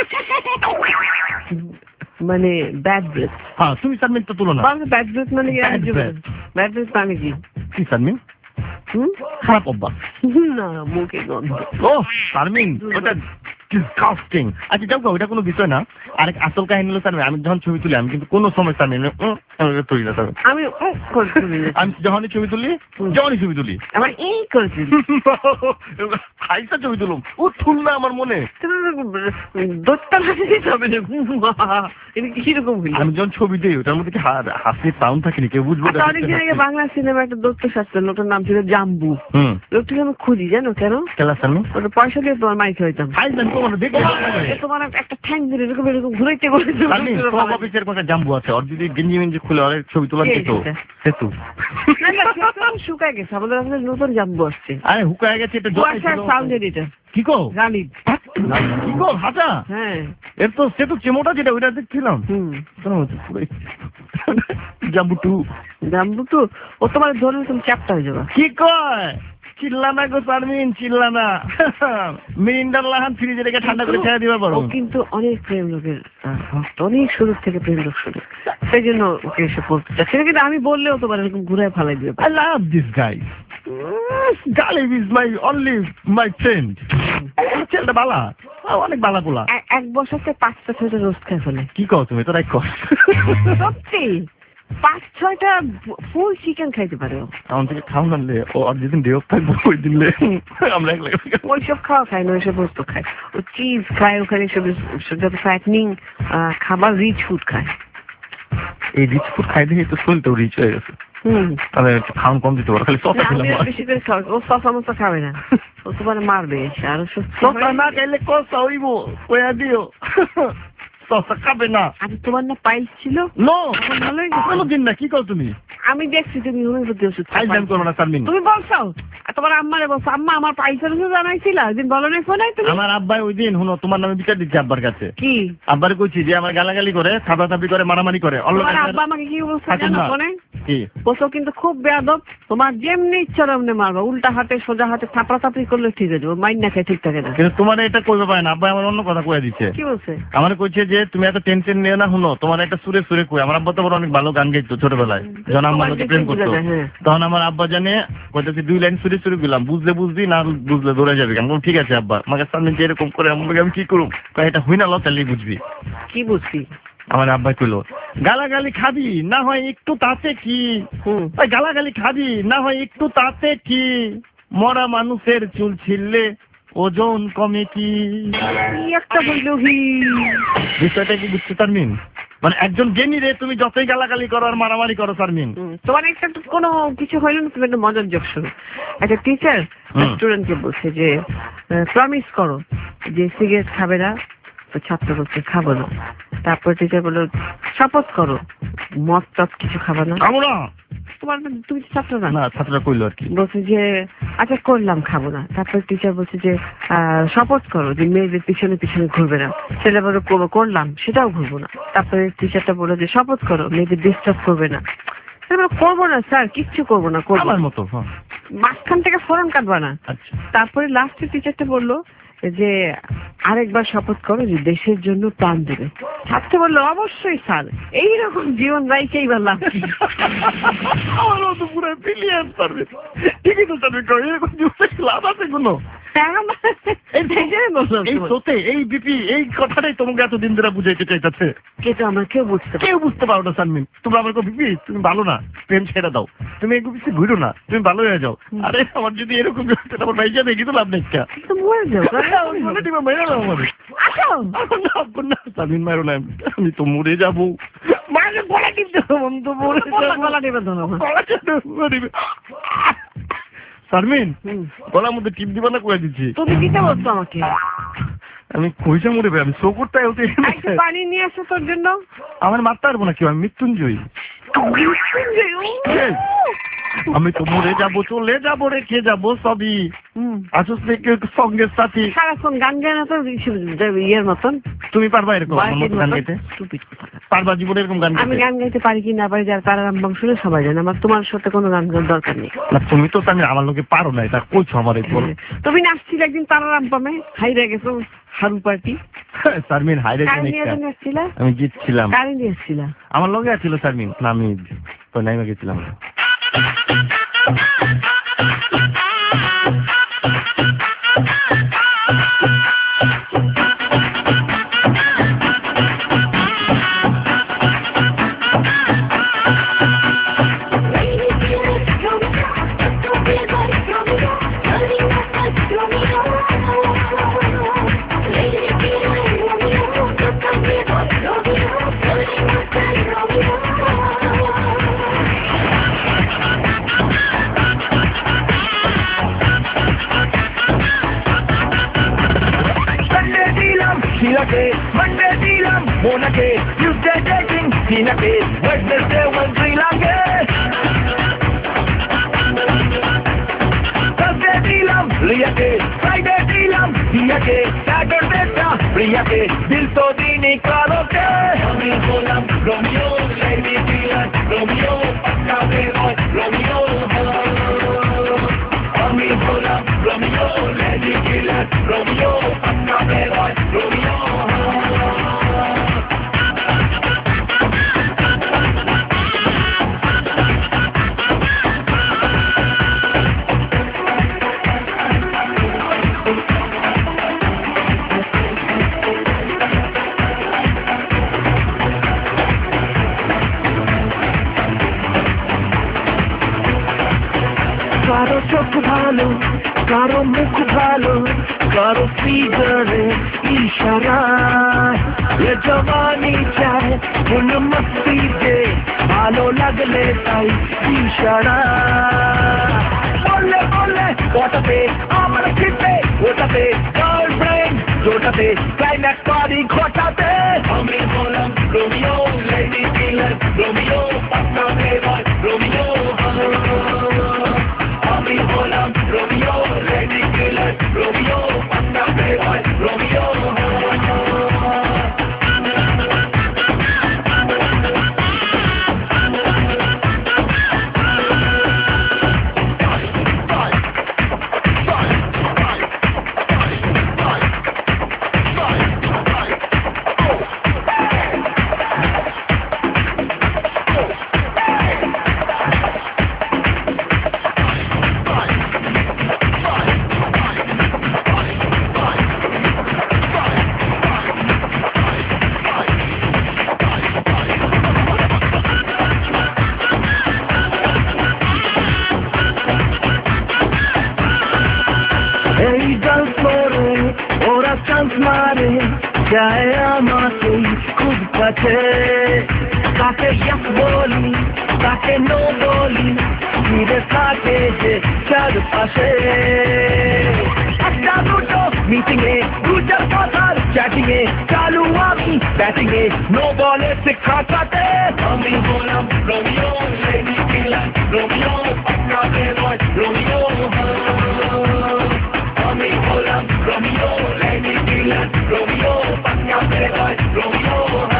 মানে ব্যাড ব্রেথ হ্যাঁ তুমি সারমিন তো তুলো না ব্যাড ব্রেথ মানে কি Bad breath. ব্যাড ব্রেথ মানে কি কি সারমিন হুম খারাপ অভ্যাস না মুখে গন্ধ ও শারমিন ওটা ডিসকাস্টিং আচ্ছা যাও গো, ওটা কোনো বিষয় না আরেক আসল কাহিনী হলো শারমিন আমি যখন ছবি তুলি আমি কিন্তু কোনো সময় শারমিন উম, আমি ওটা তুলি না শারমিন। আমি উম করে তুলি না। আমি যখনই ছবি তুলি যখনই ছবি তুলি আমার এই করেছি হাইসা ছবি তুলুম ও তুল না আমার মনে দোত্তা লাগিয়ে যাবে না এটা কিরকম হইল আমি যখন ছবি দিই ওটার মধ্যে কি হা- হাসির সাউন্ড থাকেনি কেউ বুঝবো আচ্ছা, অনেকদিন আগে বাংলা সিনেমা একটা দত্ত শাস্ত্র লোকটার নাম ছিল জাম্বু হুম লোকটাকে আমি খুঁজি জানো কেন কেলা শারমিন ওটা পয়সা দিয়ে তোমার মাইক হইতাম হাইসা তোমার দেখে তোমার একটা ঠ্যাং ধরে এরকম এরকম ঘুরাইতে ঘুরাইতে শারমিন সব অফিসের কথা জাম্বু আছে আর যদি গেঞ্জি মেঞ্জি খুলে অনেক ছবি তোলার কে যেত সেটা? সেতু না, না, সেটা তো শুকায় গেছে আমাদের আসলে নতুন জাম্বু আসছে আরে হুকায় গেছে এটা জল কুয়াশার সাউন্ড এডিটর কি কো গালিব কি কো হাঁটা হ্যাঁ এর তো সেতু চেমোটা যেটা ওইটা দেখছিলাম হুম জাম্বু টু জাম্বু তো ও তোমার ধরে তুমি চ্যাপ্টা হয়ে যাবে কি কয় চিল্লানা গো শারমিন চিল্লানা মিরিন্ডার লাহান ফ্রিজে রেখে ঠান্ডা করে ছেড়ে দিবা পারো ও কিন্তু অনেক প্রেম লোকের আহ, ভক্ত, অনেক শুরু থেকে প্রেম লোক শুরু সেই জন্য ওকে এসে পড়তে চাচ্ছে না, কিন্তু আমি বললেও তোমার এরকম ঘুরায় ফালাই দিবে I love this guy. Galib is my only my friend. ছেলেটা বালা আ, অনেক বালা পোলা এ- এক বছরতে পাঁচটা ছয়টা রোস্ট খাই ফেলে কি কও তুমি তোরাই কর সত্যি পাঁচ ছয়টা ফুল চিকেন খাইতে পারে ও। আমার থেকে খাও নালে ও আর যেদিন ডে অফ থাকবো ওই দিনলে আমরা একলা ওইসব খাওয়া খায় না ওইসব বস্তু খায় ও চিজ খায় ওখানে সব সব যত ফ্যাটনিং খাবার রিচ ফুড খায় এই রিচ ফুড খাই দেখে তো শরীরটাও রিচ হয়ে গেছে হুম তাহলে একটু খাওয়ান কম দিতে পারো খালি না, সসা আমি খেলাম আর বেশি করে খাওয়া ও সসা মসা খাবে না ও তোমার মারবে এসে আরো সসা না খাইলে কসা হইব কয়া দিও সসা খাবে না আরে তোমার না পাইলস ছিল নো এখন ভালো হয়ে গেছে? কোনো দিন না কি কও তুমি আমি দেখছি তুমি হোমিওপ্যাথি ওষুধ খাও। আই জান করো না শারমিন তুমি বলছো আর তোমার আম্মারে বলছো আম্মা আমার পাইলসের ওষুধ জানাইছিল একদিন বলো না ফোনে তুমি আমার আব্বাই ওই দিন শুনো তোমার নামে বিচার দিচ্ছে আব্বার কাছে কি আব্বার কইছি যে আমার গালাগালি করে থাপাথাপি করে মারামারি করে অন্য তোমার কাছে- আব্বা আমাকে কি বলছে থাকুন জানো না। ফোনে কি বলছো কিন্তু খুব বেয়াদব তোমার যেমনি ইচ্ছা তেমনি মারবা উল্টা হাতে সোজা হাতে থাপড়া থাপড়ি করলে ঠিক আছে ও মাইন না খায় ঠিক থাকে না কিন্তু তোমার এটা কইবে পারে না আব্বাই আমার অন্য কথা কয়ে দিচ্ছে কি বলছে আমার কইছে যে তুমি এত টেনশন নিও না শুনো তোমার একটা সুরে সুরে কই আমার আব্বা তো বড় অনেক ভালো গান গাইতো ছোটবেলায় যখন আমার লোকে প্রেম করতো বোঝা যায়, হ্যাঁ। তখন আমার আব্বা জানে কইতেছি দুই লাইন সুরে সুরে গেলাম বুঝলে বুঝবি না বুঝলে দৌড়ে যাবি আমি বললাম, ঠিক আছে আব্বা আমাকে সামনে যে এরকম করে আমার লোকে আমি কি করুম কয় এটা হই না ল তাহলেই বুঝবি কি বুঝছি আমার আব্বাই কইলো গালাগালি খাবি না হয় একটু তাতে কি হুম ওই গালাগালি খাবি না হয় একটু তাতে কি মরা মানুষের চুল ছিললে ওজন কমে কি কি একটা বললো হি বিষয়টা কি বুঝতে শারমিন মানে একজন জ্ঞানী রে তুমি যতই গালাগালি করো আর মারামারি করো শারমিন হুম, তোমার একটা তো কোনো কিছু হইলো না তুমি একটা মজার যোগ শুনো একটা টিচার হুম। স্টুডেন্টকে বলছে যে প্রমিস করো যে সিগারেট খাবে না তো ছাত্র বলছে খাবো না তারপর টিচার বললো শপথ করো মদ টদ কিছু খাবে না খাবো না তোমার তুমি তো ছাত্র না না ছাত্ররা কইলো আর কি বলছে যে আচ্ছা করলাম খাবো না তারপর টিচার বলছে যে আহ, শপথ করো যে মেয়েদের পিছনে পিছনে ঘুরবে না ছেলে বলো করবো করলাম সেটাও ঘুরবো না তারপরে টিচারটা বললো যে শপথ করো মেয়েদের ডিস্টার্ব করবে না ছেলে বললো, করবো না স্যার কিচ্ছু করবো না করবো আমার না। মতো হ্যাঁ মাঝখান থেকে ফোরন কাটবা না আচ্ছা তারপরে লাস্টে টিচারটা বললো যে আরেকবার শপথ করো যে দেশের জন্য প্রাণ দেবে ছাত্র বললো অবশ্যই স্যার এইরকম জীবন রাইকেই বা লাভ কি? আমার মতো পুরো বিলিয়ন পারবে ঠিকই তো শারমিন কই এরকম জীবনে লাভ আছে কোনো এই সোতে এই বিপি এই কথাটাই তোমাকে এতদিন ধরে বুঝাইতে চাইতেছে। কিন্তু আমরা কেউ বুঝতে কেউ বুঝতে পারো না শারমিন। তোমরা আমার বিপি তুমি ভালো না, প্রেম ছেড়ে দাও, তুমি এগুলো কিছু ঘুরো না, তুমি ভালো হয়ে যাও। আরে আমার যদি এরকম আমার ভাই যাবে কিন্তু লাভ নেই। শারমিন মারো না, আমি তো মরে যাবো। মায়ের গলা টিপতে শারমিন গলার মধ্যে টিপ দিবা না করে দিচ্ছি। তুমি দিতে বলছো আমাকে? আমি কইসা মরে যাবে, আমি শকুরটাই হতে পানি নিয়ে আসো তোর জন্য। আমার মারতে পারবো না, কি আমি মৃত্যুঞ্জয়ী। আমি তো মরে যাবো, চলে যাবো, রেখে যাবো সবই। আসুস সঙ্গের সাথী সারাক্ষণ গান গায় না তো ইয়ের মতন। তুমি পারবা এরকম গান গাইতে? পারবা জীবনে এরকম গান? আমি গান গাইতে পারি কি না পারি যার তারা রামবাম শুনে সবাই জানে। আমার তোমার সাথে কোনো গান গান দরকার নেই। না তুমি তো তাহলে আমার লোকে পারো না, এটা কইছো আমার। তুমি নাচছিলে একদিন তারা রামবামে, হাইরে গেছো হারু পার্টি। শারমিন হাইরে নাচছিলা? আমি জিতছিলাম। কারে নিয়ে এসছিলা? আমার লোকে ছিল শারমিন, না আমি তো নাইমা গেছিলাম। Monday dilam, Monake, Tuesday dating, Sinake, Wednesday one Sri Lanka. Thursday dilam, Liyake, Friday dilam, Diyake, Saturday ta, Priyake, Dil to dini karoke. Ami bolam, Romeo, Lady Dilan, Romeo, Pakka Beloy, Romeo. Ami bolam, Romeo, Lady Dilan, Romeo, Pakka Beloy, Romeo. কারো চোখ ভালো, কারো মুখ ভালো, কারো ফিগারে ইশারা, এ জবানি চায় কোন মস্তি দে, ভালো লাগলে তাই ইশারা। বললে বললে ওটাতে আমার খিপে, ওটাতে গার্লফ্রেন্ড জোটাতে ক্লাইম্যাক্স পারি ঘটাতে। আমি বললাম রোমিও, লেডি ডিলার রোমিও, পাক্কা বেবয় রোমিও। আমি বললাম রোমিও, লেডি ডিলার রোমিও, পাক্কা বেবয় রোমিও। এই ডাল করে ওরা চান্স মারে, যায় আমাকে খুব কাছে। কাকে ইয়েস বলি, কাকে নো বলি, ফিরে থাকে যে চারপাশে। একটা দুটো মিটিং এ দুটার কথার চ্যাটিং এ চালু আমি ব্যাটিং এ, নো বলে শিক্ষাটাতে। আমি বললাম রোমিও, লেডি ডিলার রোমিও, পাক্কা বেবয় রোমিও। আমি বললাম রোমিও, লেডি ডিলার রোমিও, পাক্কা বেবয় Romeo.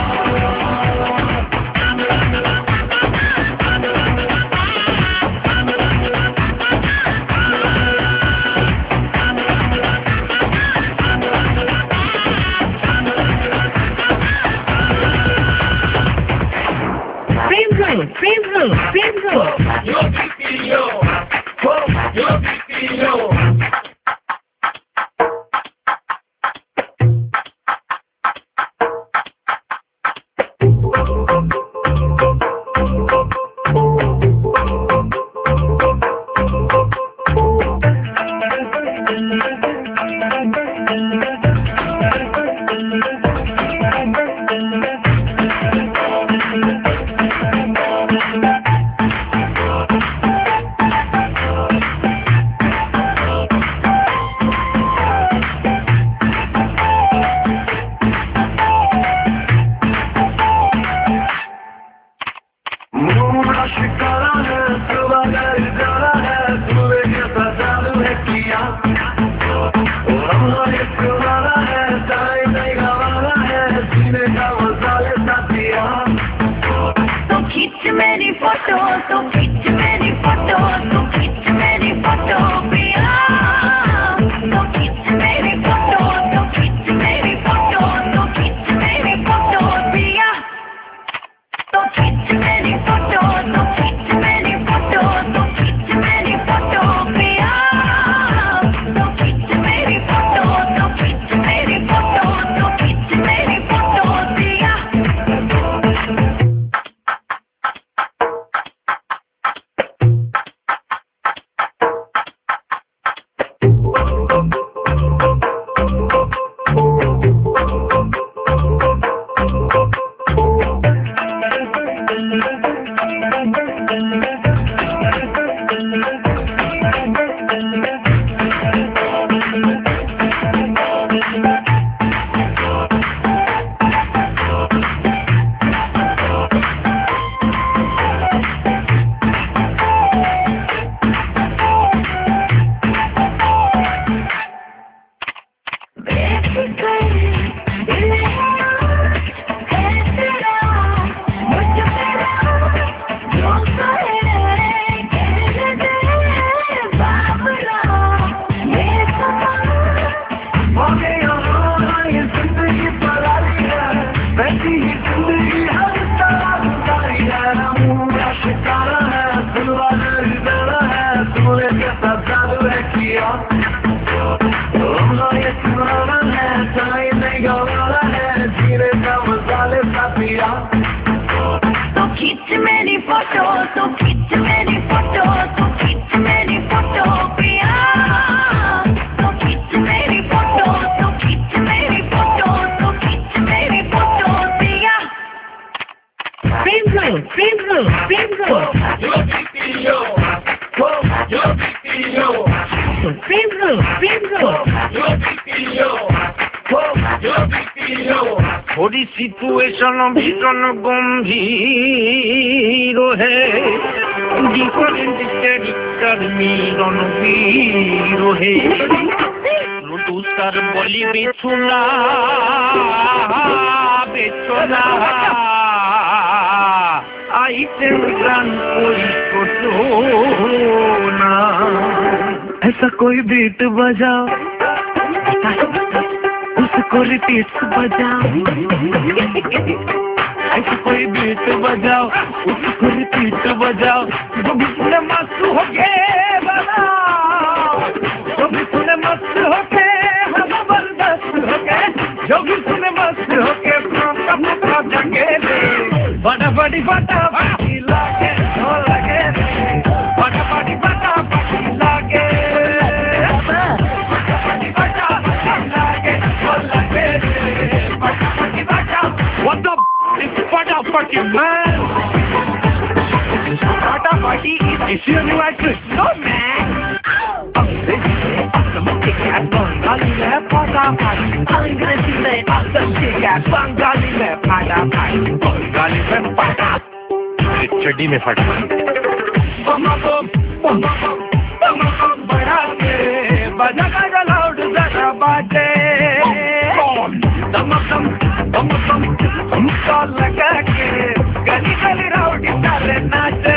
Frame roll, frame roll, frame roll. Yo, yo, yo, yo, yo. Photo तो खींच मेरी फोटो तो खींच मेरी फोटो पिया तो खींच मेरी फोटो तो खींच मेरी फोटो तो खींच मेरी फोटो पिया तो खींच मेरी फोटो तो खींच मेरी फोटो तो खींच मेरी फोटो पिया तो खींच मेरी फोटो तो खींच मेरी फोटो तो खींच मेरी फोटो पिया तो खींच मेरी फोटो तो खींच मेरी फोटो तो खींच मेरी फोटो पिया तो खींच मेरी फोटो तो खींच मेरी फोटो तो खींच मेरी फोटो पिया Frame roll, frame roll, frame roll. Frame roll, frame roll. थोड़ी सिचुएशन भीषण गंभीर है डिफरेंट कैरेक्टर मिलन वीर है प्रोड्यूसर बोली बेचुना बेचुना आइटम गान कोई ना ऐसा कोई बीट बजाओ उसको रिपीट बजाओ ऐसा कोई बीट बजाओ उसको रिपीट बजाओ जो भी सुने मस्त हो के बजाओ जो भी सुने मस्त हो के जबरदस्त हो के जो भी सुने मस्त हो के फटा जगे बड़ा बड़ी फटा फटी लागे लगे बड़ा बड़ी फटा फटी लागे What the f*** is Fata Party, man? Fata Party is issuing you like this. No, man. Bengali में Fata Party. अंग्रेजी में असम के बंगाली में Fata Party. बंगाली में Fata. चड्डी में Fata Party. बम्मा बम, बम्मा बम, बम्मा बम बढ़ा के बजा बजा लाउड जरा बाजे. दम दम दम दम हमका लगा के गली गली राउडी सारे नाचे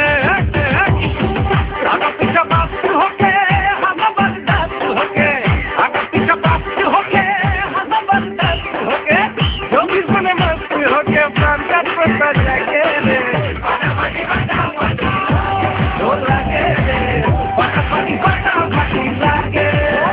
आगा पीछा बात होके हम बर्दाश्त होके आगा पीछा बात होके हम बर्दाश्त होके जो भी सुने मस्त होके प्राण का पता जाके रे बड़ा बड़ी बड़ा बड़ा तो लगे रे बड़ा बड़ी बड़ा बड़ी लगे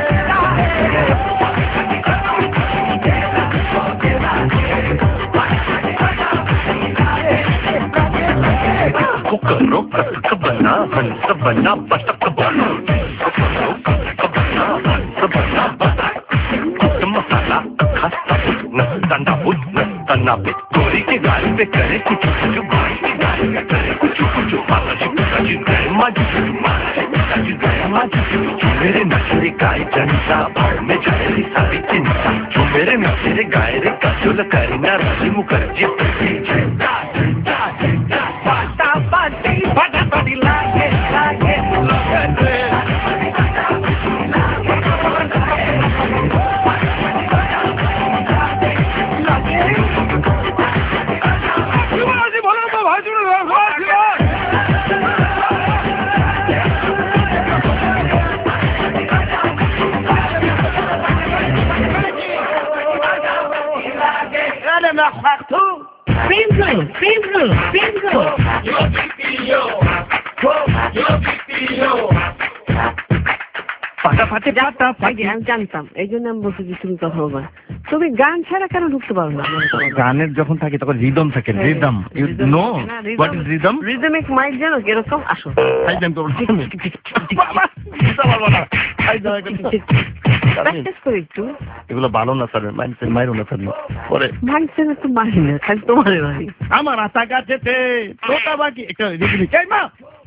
करो कस बना हंस बना बतक बना करो कस बना हंस बना बतक मसाला खस्ता न तंडा बुद न तना पे गोरी के गाल पे करे कुछ कुछ गोरी के गाल पे करे कुछ कुछ माला जी पिता जी गए माजी माला जी पिता जी गए माजी मेरे नशरे गाय जनता भाड़ में जाए रे सारी चिंता जो मेरे नशरे गाय रे कचुल करीना राजी मुखर्जी प्रति जनता जनता जनता बाटा बाटी बाटा बाटी लागे लागे लागे Premro, Premro, Premro. ফাটাফাটি ফাটাফাটি। আমি জানতাম, এই জন্য আমি বলছি যে তুমি কথা বলবা। তুমি গান ছাড়া কেন ঢুকতে পারো না? গানের যখন থাকে তখন রিদম থাকে, rhythm. You know what is rhythm? Rhythmic mic জানো কিরকম? আসো আইজাম তো বাবা বুঝতে পারবো না। আইজাম প্র্যাকটিস করি একটু। এগুলো ভালো না স্যার, মাইন্ডসেট মাইরো না স্যার। পরে ভাঙছে না তো মারি না, খালি তোমারে মারি। আমার আতা গাছেতে তোতা বাকি একটা রিদমিক। এই মা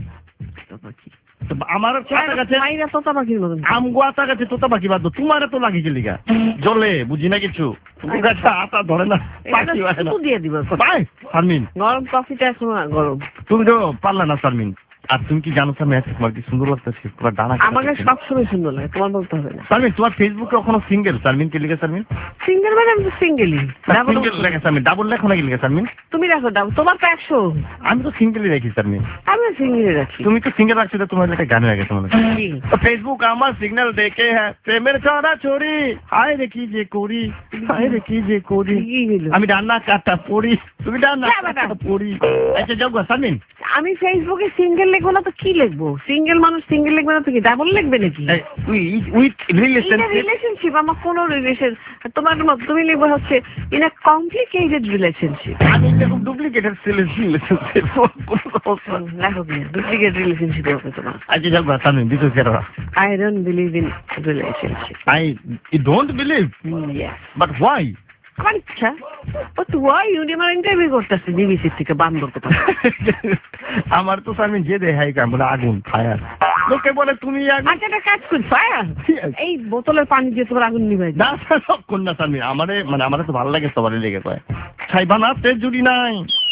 আমার আতা গাছে মাইরা তোতা পাখির মতন। আমগো আতা গাছে তোতা পাখি বাদ তোমার তো লাগি গেলি গা জলে বুঝি না কিছু। গাছটা আতা ধরে না, পাখি হয় না। দিয়ে দিব ভাই শারমিন, গরম কফিটা এখন গরম। তুমি তো পারলা না শারমিন। আর তুমি কি জানো স্যার, ম্যাচ তোমার কি সুন্দর লাগতেছে, তোমার ডানা। আমাকে সবসময় সুন্দর লাগে, তোমার বলতে হবে না। শারমিন তোমার ফেসবুকে কখনো সিঙ্গেল শারমিন কে লিখে? শারমিন সিঙ্গেল মানে আমি তো সিঙ্গেলই। সিঙ্গেল লেখা শারমিন, ডাবল লেখো নাকি লিখে শারমিন? তুমি রাখো ডাবল, তোমার তো একশো। আমি তো সিঙ্গেলই রাখি শারমিন। আমি সিঙ্গেলই রাখি। তুমি তো সিঙ্গেল রাখছো, তোমার একটা গান হয়ে গেছে মনে কি? হয়। ফেসবুক আমার সিগন্যাল দেখে হ্যাঁ প্রেমের ছড়া ছড়ি, হায় রে কি যে করি, হায় রে কি যে করি। কি হলো? আমি ডান্না কাটা পড়ি, তুমি ডান্না কাটা পড়ি। আচ্ছা যাও গো শারমিন। আমি ফেসবুকে সিঙ্গেল লিখবো না তো কি লিখবো? সিঙ্গেল মানুষ সিঙ্গেল লিখবে না তো কি ডাবল লিখবে নাকি? With relationship. রিলেশনশিপ আমার কোন রিলেশন? তোমার মত তুমি লিখবে হচ্ছে ইন আ কমপ্লিকেটেড রিলেশনশিপ। আমি এরকম ডুপ্লিকেটেড রিলেশনশিপ লেখো কি ডুপ্লিকেট রিলেশনশিপ হবে তোমার? আচ্ছা যাও গো শারমিন, দিছো কেরা? I don't believe in relationship. I don't believe, yes. But why? আমার ইচ্ছা। ও তো ওয়াই ইউনিমার ইন্টারভিউ করতেছে বিবিসি থেকে বান্দর কথা। আমার তো শারমিন যে দেখাই কাম বলে আগুন ফায়ার, লোকে বলে তুমি আগুন। আচ্ছা একটা কাজ করি, ফায়ার এই বোতলের পানি দিয়ে তোমার আগুন নিভাই না সক্ষণ না শারমিন, আমারে মানে আমারে তো ভালো লাগে, সবারই লেগে কয় ছাইবা না তে জুড়ি নাই।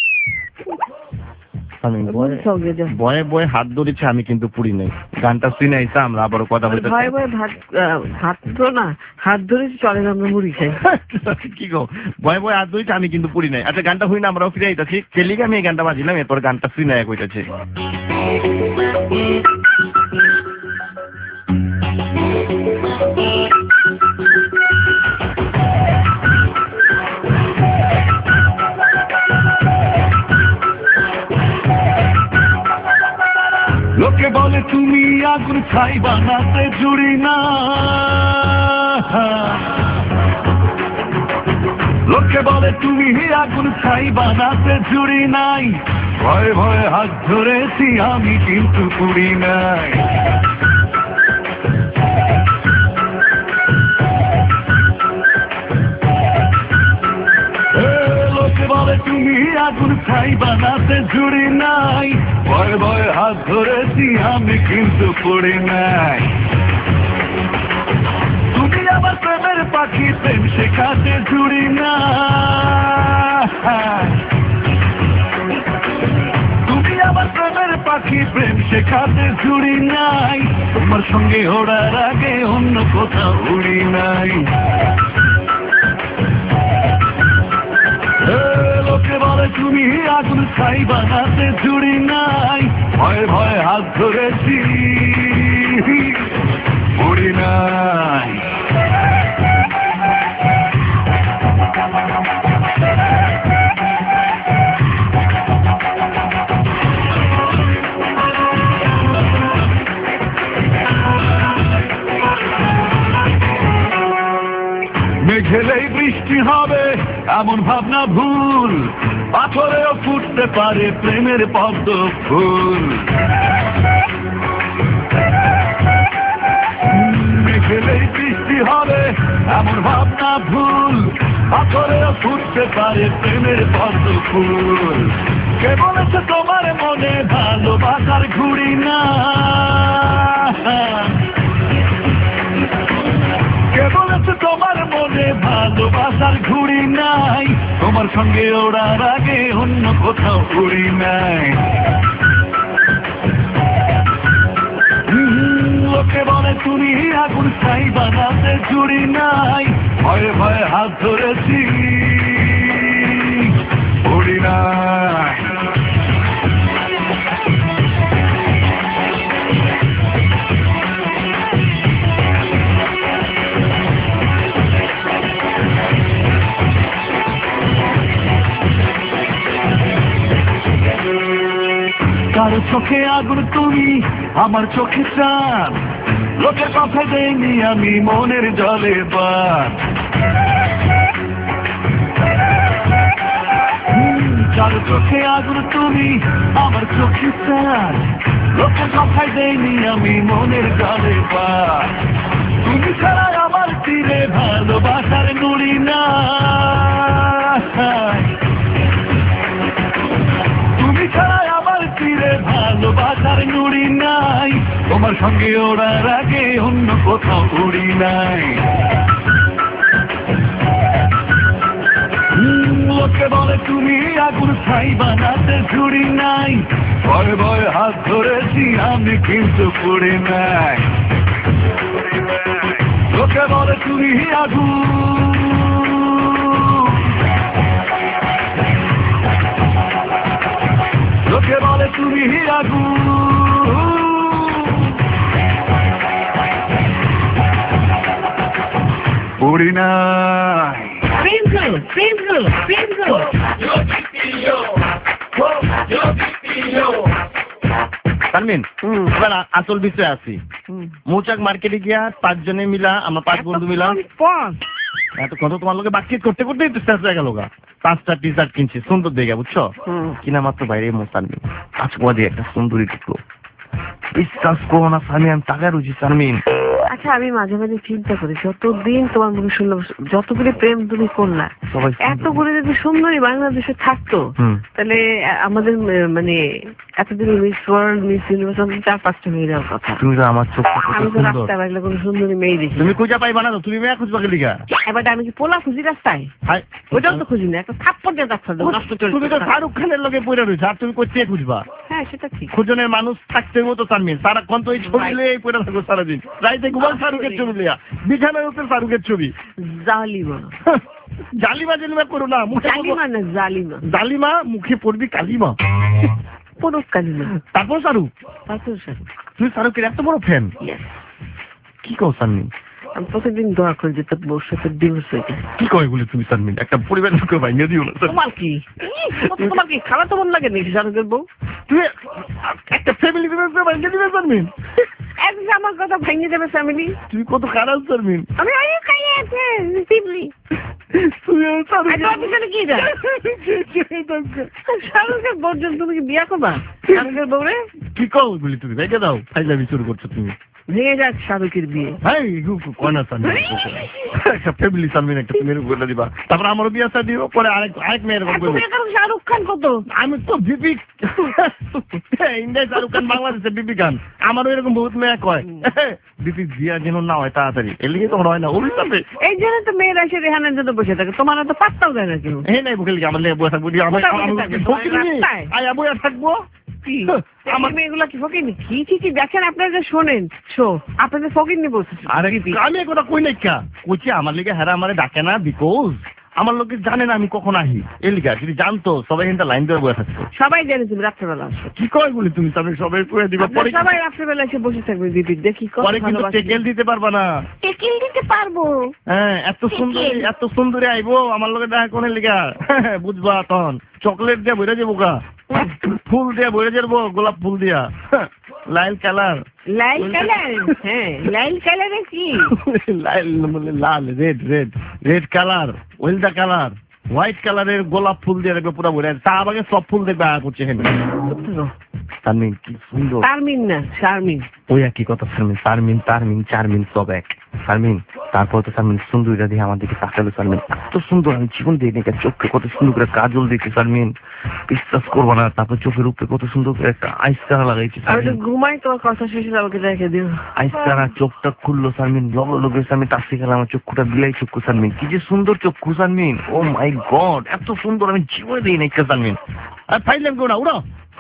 শারমিন বয়ে বয়ে হাত ধরেছে, আমি কিন্তু পুরি নাই। গানটা শুনে আইসা আমরা আবারও কথা বলতে। ভয় ভয় ভাত হাত ধরো না, হাত ধরেছি চলে আমরা মুড়ি খাই। কি গো ভয় ভয় হাত ধরেছে, আমি কিন্তু পুরি নাই। আচ্ছা গানটা হই না, আমরাও ফিরে আইতাছি। কেলিকে আমি এই গানটা বাজিলাম, এরপর গানটা শুনে এক হইতাছে। লোকে বলে তুমি আগুন ছাই বানাতে জুড়ি না, লোকে বলে তুমি আগুন ছাই বানাতে জুড়ি নাই। ভয়ে ভয়ে হাত ধরেছি আমি কিন্তু পুড়ি নাই। লোকে বলে তুমি আগুন ছাই বানাতে জুড়ি নাই। ভয়ে ভয়ে হাত ধরেছি আমি কিন্তু পড়ি নাই। তুমি আমার প্রেমের পাখি, প্রেম শেখাতে জুড়ি না। তুমি আমার প্রেমের পাখি, প্রেম শেখাতে জুড়ি নাই। তোমার সঙ্গে ওড়ার আগে অন্য কোথাও উড়ি নাই। লোকে বলে তুমি আগুন ছাই বানাতে জুড়ি নাই। ভয়ে ভয়ে হাত ধরেছি উড়ি নাই। মেঘেলেই বৃষ্টি হবে এমন ভাবনা ভুল, পাথরেও ফুটতে পারে প্রেমের পদ্ম ফুল। মেঘেলেই বৃষ্টি হবে এমন ভাবনা ভুল, পাথরেও ফুটতে পারে প্রেমের পদ্ম ফুল। কে বলেছে তোমার মনে ভালোবাসার ঘুড়ি না? কে বলেছে তোমার মনে ভালোবাসার ঘুড়ি নাই? তোমার সঙ্গে ওড়ার আগে অন্য কোথাও উড়ি নাই। লোকে বলে তুমি আগুন ছাই বানাতে জুড়ি নাই। ভয়ে ভয়ে হাত ধরেছি উড়ি নাই। কারো চোখে আগুন তুমি, আমার চোখে চাঁদ, লোকের কথা দেয়নি আমি মনের জলে বান। কারো চোখে আগুন তুমি, আমার চোখে চাঁদ, লোকের কথাই দেয়নি আমি মনের জলে বান। তুমি ছাড়া আমার তীরে ভালোবাসার নুড়ি না, তুমি ছাড়া আমার তীরে ভালোবাসার নুড়ি নাই, তোমার সঙ্গে ওড়ার আগে অন্য কোথাও উড়ি নাই। লোকে বলে তুমি আগুন ছাই বানাতে ঝুড়ি নাই, ভয় ভয় হাত ধরেছি আমি কিন্তু পুড়ি নাই। লোকে বলে তুমি আগুন, লোকে বলে তুমি আগুন, পুড়ি নাই। Frame Room, Frame Room, Frame Room. Sharmin, এবার আ- আসল বিষয়ে আসি। হুম। মৌচাক মার্কেটে গিয়া পাঁচজনে মিলা, আমরা পাঁচ বন্ধু মিলা এতক্ষণ পর এত কথা তোমার লোকে বাতচিত করতে করতেই তো শেষ হয়ে গেল গা। পাঁচটা টি শার্ট কিনছি সুন্দর দেখে, বুঝছো? হুম। কিনা মাত্র বাইরে মোসানমিন আজকে দিয়ে একটা সুন্দরী টুকরো। বিশ্বাস করো না শারমিন, আমি টাকা রুচি শারমিন। আচ্ছা, আমি মাঝে মাঝে চিন্তা করি, যতদিন তোমার মুখে শুনলাম, যতগুলি প্রেম তুমি করলা, সবাই সুন্দর। এতগুলি যদি সুন্দরী বাংলাদেশে থাকতো, হুম। তাহলে আ- আমাদের ম- মানে এতদিন মিস ওয়ার্ল্ড, মিস ইউনিভার্স চার পাঁচটা মেয়ে দেওয়ার কথা। তুমি তো আমার চোখটা কত আমি তো সুন্দর। রাস্তায় লাগলে কোনো সুন্দরী মেয়ে দেখি তুমি খুঁজা পাইবা না তো, তুমি মেয়ে খুঁজবা গেলি গা। এবার আমি কি পোলা খুঁজি রাস্তায়? হাই, ওইটাও তো খুঁজি না, একটা থাপ্পড় দিয়ে ডাক্তার দেবো, নষ্ট চলে তুমি তো শাহরুখ খানের লোকে পড়ে রয়েছে, আর তুমি কোথায় খুঁজবা? হ্যাঁ, সেটা ঠিক। খুঁজনের মানুষ থাকতে মতো শারমিন, সারাক্ষণ তো এই ছবি লিয়ে পড়ে থাকো সারাদিন। রাইতে ঘুমান শাহরুখের ছবি লিয়া, বিছানার উপর শাহরুখের ছবি। জালিমা, জালিমা জালিমা করো না, মুখে জালিমা না জালিমা, জালিমা, মুখে পড়বি কালিমা। পুরুষ কালিমা, তারপর শাহরুখ, তারপর শাড়ি। তুমি শাহরুখের এত বড় ফ্যান? Yes. কি কও শারমিন? আমি প্রতিদিন দোয়া করি যে তোর বউর সাথে ডিভোর্স হয়ে যায়। কি কয় এগুলো তুমি শারমিন? একটা পরিবার লোকে ভাঙিয়ে দিও না শারমিন। তোমার কি তোমার কি খারাপ তো মন লাগে নাকি শাহরুখের বউ? তুমি একটা ফ্যামিলি ভাঙিয়ে দিবে শারমিন? একদিন আমার কথা ভেঙে যাবে ফ্যামিলি। তুমি কত খারাপ শারমিন। আমি অনেক খাইয়ে আছে সিবলি। তুমি শাহরুখ আর তোমার পিছনে কি যায়? শাহরুখের বউর জন্য তুমি কি বিয়া করবা? শাহরুখের বউরে কি কও এগুলি তুমি? ভেঙে দাও, ফাইজলামি শুরু করছো তুমি। ভেঙে যাক শাহরুখের বিয়ে। হ্যাঁ, কয়না শারমিন একটা ফ্যামিলি শারমিন একটা তুমি বলে দিবা, তারপর আমারও বিয়ে আসা দিও, পরে আরেক আরেক মেয়ের আর তুমি এখন শাহরুখ খান কত? আমি তো বিপি ইন্ডিয়ায় শাহরুখ খান, বাংলাদেশে বিপি খান। আমারও এরকম বহুত মেয়ে কয় বিপি বিয়া যেন না হয় তাড়াতাড়ি, এর লিগে তোমার হয় না অভিশাপে। এই জন্য তো মেয়েরা এসে রেহানের জন্য বসে থাকে, তোমার তো পাত্তাও দেয় না কেউ। হে নাই বুকের লিগে আমার লেগে বসে থাকবো, আমার কোথাও বসে থাকবে? রাস্তায়? আয়া বইয়া থাকবো। কি আমার মেয়েগুলা কি ফকির? কি কি কি দেখেন আপনারা যে শোনেন, শো আপনাদের ফকির নিয়ে বলছে। আরে আমি কথা কই নাই কা কইছি, আমার লিগে হেরা আমারে ডাকে না, বিকজ আমার লোকে জানে না আমি কখন আহি। এর লিগে যদি জানতো সবাই কিন্তু লাইন ধরে বসে থাকতো। সবাই জানে তুমি রাত্রেবেলা আসো। কি কয় বলি তুমি? তবে সবাই কয়ে দিবা, পরে আপনারা সবাই রাত্রেবেলা এসে বসে থাকবে দিদি, দেখি কত পরে কিন্তু ভালোবাসে। টেকেল দিতে পারবা না। টেকিল দিতে পারবো। হ্যাঁ, এত সুন্দর এত সুন্দরী আইবো আমার লোকে দেখা কোনের লিগা বুঝবা তখন চকলেট দিয়ে বইরে যাবো গা, ফুল দিয়ে বইরে যাবো, গোলাপ ফুল দিয়া, লাল কালার। লাল কালার? হ্যাঁ, লাল কালারে কি? লাল মানে লাল, রেড রেড রেড কালার, ওয়েলদা কালার, হোয়াইট কালারের গোলাপ ফুল দিয়ে দেখবে পুরো বইরে, চা বাগে সব ফুল দেখবে আয়া করছে। হ্যাঁ শারমিন কি সুন্দর। তারমিন না শারমিন। ওই একই কথা শারমিন, শারমিন তারমিন চারমিন সব এক। শারমিন তারপর তো শারমিন সুন্দরীটা দিয়ে আমার দিকে তাকালো শারমিন, এত সুন্দর আমি জীবন দিয়ে দেখে, চোখে কত সুন্দর করে কাজল দিয়েছে শারমিন, বিশ্বাস করবো না। তারপর চোখের উপরে কত সুন্দর করে একটা আইসকারা লাগাইছে আমি তো শারমিন, ঘুমাই, তোমার কথা শেষে আমাকে দেখে দিও। আইসকারা চোখটা খুললো শারমিন, লগে লগে শারমিন তার থেকে আমার চক্ষুটা বিলাই চক্ষু শারমিন, কি যে সুন্দর চক্ষু শারমিন, ও মাই গড এত সুন্দর আমি জীবনে দিই নাই শারমিন। আর ফাইলাম কেউ না উড়ো,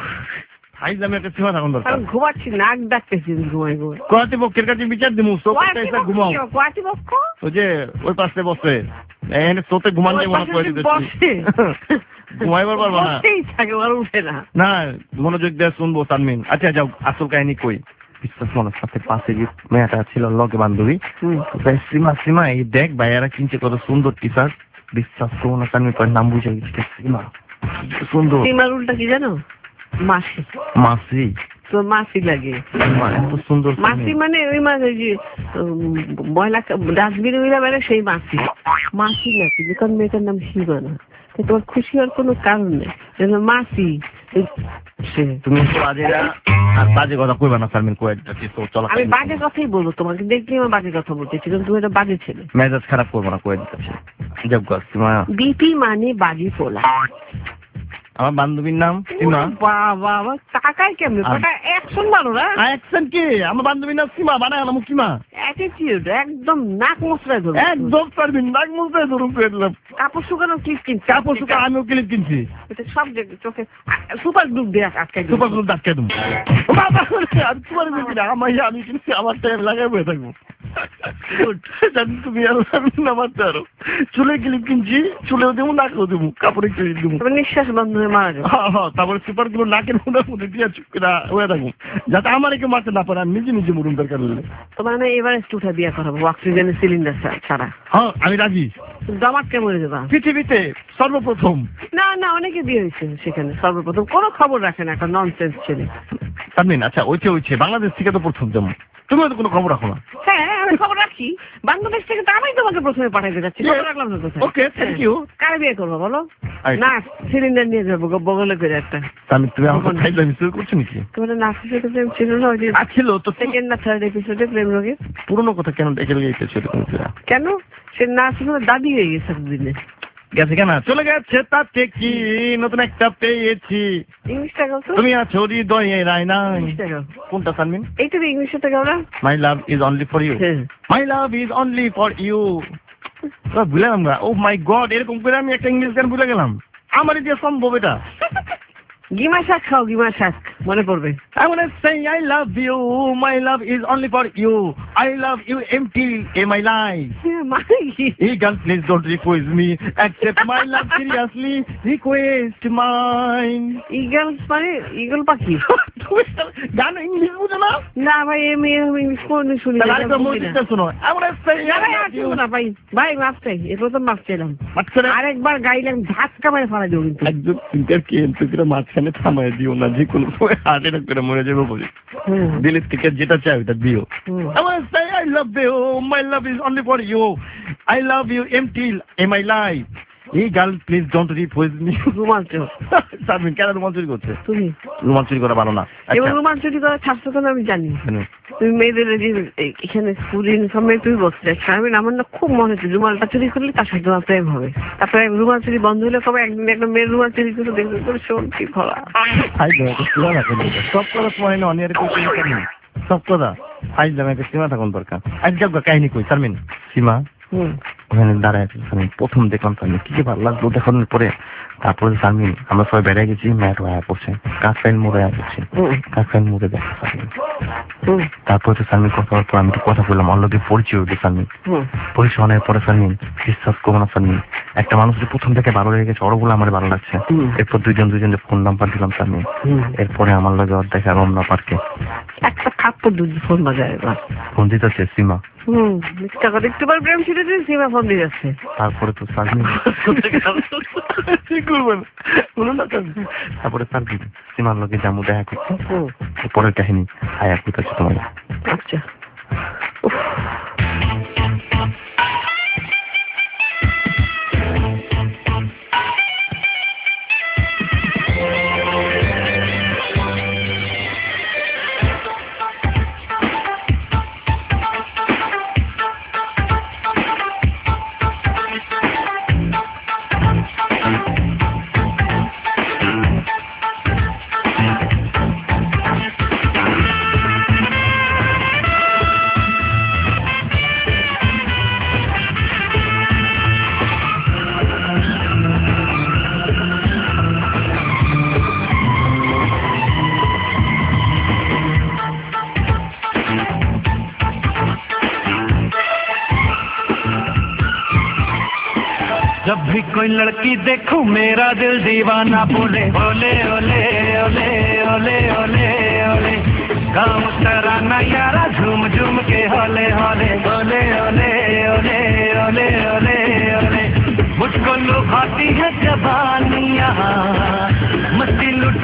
ফাইলাম একটা সীমা থাকুন দরকার। আমি ঘুমাচ্ছি, নাক ডাকতেছি ঘুমাই ঘুমাই। কর্তৃপক্ষের কাছে বিচার দিব, ঘুমাও। কর্তৃপক্ষ ওই যে ওই পাশে বসে এখানে তোতে ঘুমান দিয়ে মনে করে দিতেছি, বসে ঘুমাইবার পারবো না। বসতেই থাকে, আর উঠে না। না মনোযোগ দিয়ে শুনবো শারমিন। আচ্ছা যাও, আসল কাহিনী কই। বিশ্বাস মনের সাথে পাশে যে মেয়েটা ছিল লগে বান্ধবী, সীমা সীমা এই দেখ ভাইয়ারা কিনছে কত সুন্দর টি শার্ট। বিশ্বাস করবো না শারমিন, নাম বুঝে গেছে সীমা, কি সুন্দর। সীমার উল্টা কি জানো? মাসি মাসি তো মাসি লাগে এত সুন্দর মাসি মানে ওই মাছ ওই যে উম, ময়লা ডাস্টবিনে মিলা মানে সেই মাসি মাসি নাকি দোকান মেয়েটার নাম সীমানা তো তোমার খুশি হওয়ার কোনো কারণ নেই যেন মাসি সে তুমি তো বাজে আর বাজে কথা কইবা না শারমিন কয়েকটা তো চলো আমি বাজে কথাই বলবো তোমাকে দেখলে আমার বাজে কথা বলতেছি কিন্তু তুমি এটা বাজে ছেলে মেজাজ খারাপ করবো না কয়েকটা যাক তোমার বিপি মানে বাজি পোলা আমার বান্ধবীর নাম সীমা বাবা আমার টাকায় কেমনে ওটা অ্যাকশন মারো না অ্যাকশন কি আমার বান্ধবীর নাম সীমা বানায় আলাম সীমা অ্যাটিটিউড একদম নাক মুছড়ায় ধরো একদম শারমিন নাক মুছতে ধরুন পেলাম কাপড় শুকানো ক্লিপ কিনছি কাপড় শুকা আমিও ক্লিপ কিনছি এটা সব জায়গায় চোখে সুপার গ্লু দিয়ে আটকাই সুপার গ্লু আটকে দেবো বাবা আর তোমার বেশি না আমার আমি কিনছি আমার টাইম লাগাই বয়ে থাকবো তুমি আমার আরো চুলে ক্লিপ কিনছি চুলেও দেবো নাকেও দেবো কাপড়ে ক্লিপ দেবো নিঃশ্বাস বন্ধ হয়ে মারা যাবে হ্যাঁ হ্যাঁ তারপরে সুপার গুলো নাকের মধ্যে দিয়ে চুপ করে হয়ে থাকবো যাতে আমার একে মারতে না পারে আমি নিজে নিজে মরুন দরকার হলে তোমার মানে এবার একটু উঠা বিয়ে করাবো অক্সিজেনের সিলিন্ডার ছাড়া হ্যাঁ আমি রাজি জমাটকে মরে যাবা পৃথিবীতে সর্বপ্রথম না না অনেকে বিয়ে হয়েছে সেখানে সর্বপ্রথম কোনো খবর রাখে না একটা ননসেন্স ছেলে শারমিন আচ্ছা ওইছে ওইছে বাংলাদেশ থেকে তো প্রথম যেমন তুমিও তো কোনো খবর রাখো না হ্যাঁ আমি খবর রাখি বাংলাদেশ থেকে তো আমি তোমাকে প্রথমে পাঠাইতে যাচ্ছি খবর রাখলাম না কোথায় ওকে থ্যাংক ইউ কারে বিয়ে করবো বলো না সিলিন্ডার নিয়ে যাবো বগলে করে একটা আমি তুমি আমাকে খাইলে মিস করছো নাকি তোমার নাচের সাথে প্রেম ছিল না ওই যে ছিল তো সেকেন্ড না থার্ড এপিসোডে প্রেম রোগে পুরোনো কথা কেন ডেকে গেছে ছিল কেন সে নাচ দাবি হয়ে গেছে দিনে গেছে কেন চলে গেছে তাতে কি নতুন একটা পেয়েছি ইংলিশটা গাও তো তুমি আছো হৃদয়ে রায় না ইংলিশটা গাও কোনটা শারমিন এইটা ইংলিশটা গাও না my love is only for you my love is only for you ভুলে আমরা ও মাই গড এরকম করে আমি একটা ইংলিশ গান ভুলে গেলাম আমার দিয়ে সম্ভব এটা গিমা শাক খাও গিমা শাক মনে পড়বে I wanna say I love you, my love is only for you. I love you empty in my life. Eagle, please don't request me. Accept my love seriously. Request mine. Eagle মানে eagle পাখি গান English বুঝো না? না ভাই আমি English কোনদিন শুনি না। তাহলে তো মুজিবটা শোনো। I wanna say I love you. না ভাই ভাই মাফ চাই এরপর তো মাফ চাইলাম মাফ করে আরেকবার গাইলাম ধাক্কা মেরে ফেলা দেবো কিন্তু একদম চিন্তার কি এনতুকিরা মাঝখানে থামায় দিও না যে কোনো সময় হার্ট অ্যাটাক করে মরে যাবে বলি দিলের থেকে যেটা চাই ওটা দিও I wanna say I love you, my love is only for you. I love you empty in my life. Hey girl, please don't request me. রোমাঞ্চ শারমিন কেন রোমাঞ্চ চুরি করছে? তুমি রোমাঞ্চ চুরি করা ভালো না। এবার রোমাঞ্চ চুরি করা ছাড়ছো কেন আমি জানি তুমি মেয়েদের যে এখানে স্কুল ইউনিফর্মে তুমি বসতে শারমিন আমার না খুব মনে হচ্ছে রুমালটা চুরি করলে তার সাথে তোমার প্রেম হবে তারপরে রুমাল চুরি বন্ধ হলে কবে একদিন একটা মেয়ের রুমাল চুরি করে দেখবে তোর শোন কি ভরা সব কথা সময় না অনিয়ারে করতে সব কথা আজ দামে একটা সীমা থাকুন দরকার আজ যাক কাহিনী কই শারমিন সীমা ওখানে দাঁড়ায় শারমিন প্রথম দেখলাম শারমিন কি কি ভালো লাগলো দেখানোর পরে তারপরে শারমিন আমরা সবাই বেড়ে গেছি ম্যাট হয়ে পড়ছে কাজ ফাইল মোড়ে পড়ছে কাজ ফাইল মোড়ে দেখা শারমিন তারপরে তো শারমিন কথা বলতো আমি তো কথা বললাম অলরেডি পরিচয় হইলো শারমিন পরিচয় অনেক পরে শারমিন বিশ্বাস করবো না শারমিন একটা মানুষের প্রথম থেকে ভালো লেগে গেছে ওরগুলো আমার ভালো লাগছে এরপর দুইজন দুইজন ফোন নাম্বার দিলাম শারমিন এরপরে আমার লাগে ওর দেখা রমনা পার্কে একটা খাপ্পর দুধ ফোন বাজায় ফোন দিতেছে সীমা হুম মিথ্যা কথা একটু বার প্রেম ছিল যে সীমা ফোন দিয়ে যাচ্ছে তারপরে তো শারমিন কি করবেন বলুন না তারপরে শারমিন সীমার লোকে জামু দেখা করছে পরের কাহিনী আয়া কোথাচ্ছে তোমার আচ্ছা जब भी कोई लड़की देखूं मेरा दिल दीवाना बोले ओले ओले ओले ओले ओले ओले गाँव तराना यारा झूम झूम के होले होले ओले ओले ओले ओले ओले ओले मुझको लुभाती है जवानियाँ मस्ती लुट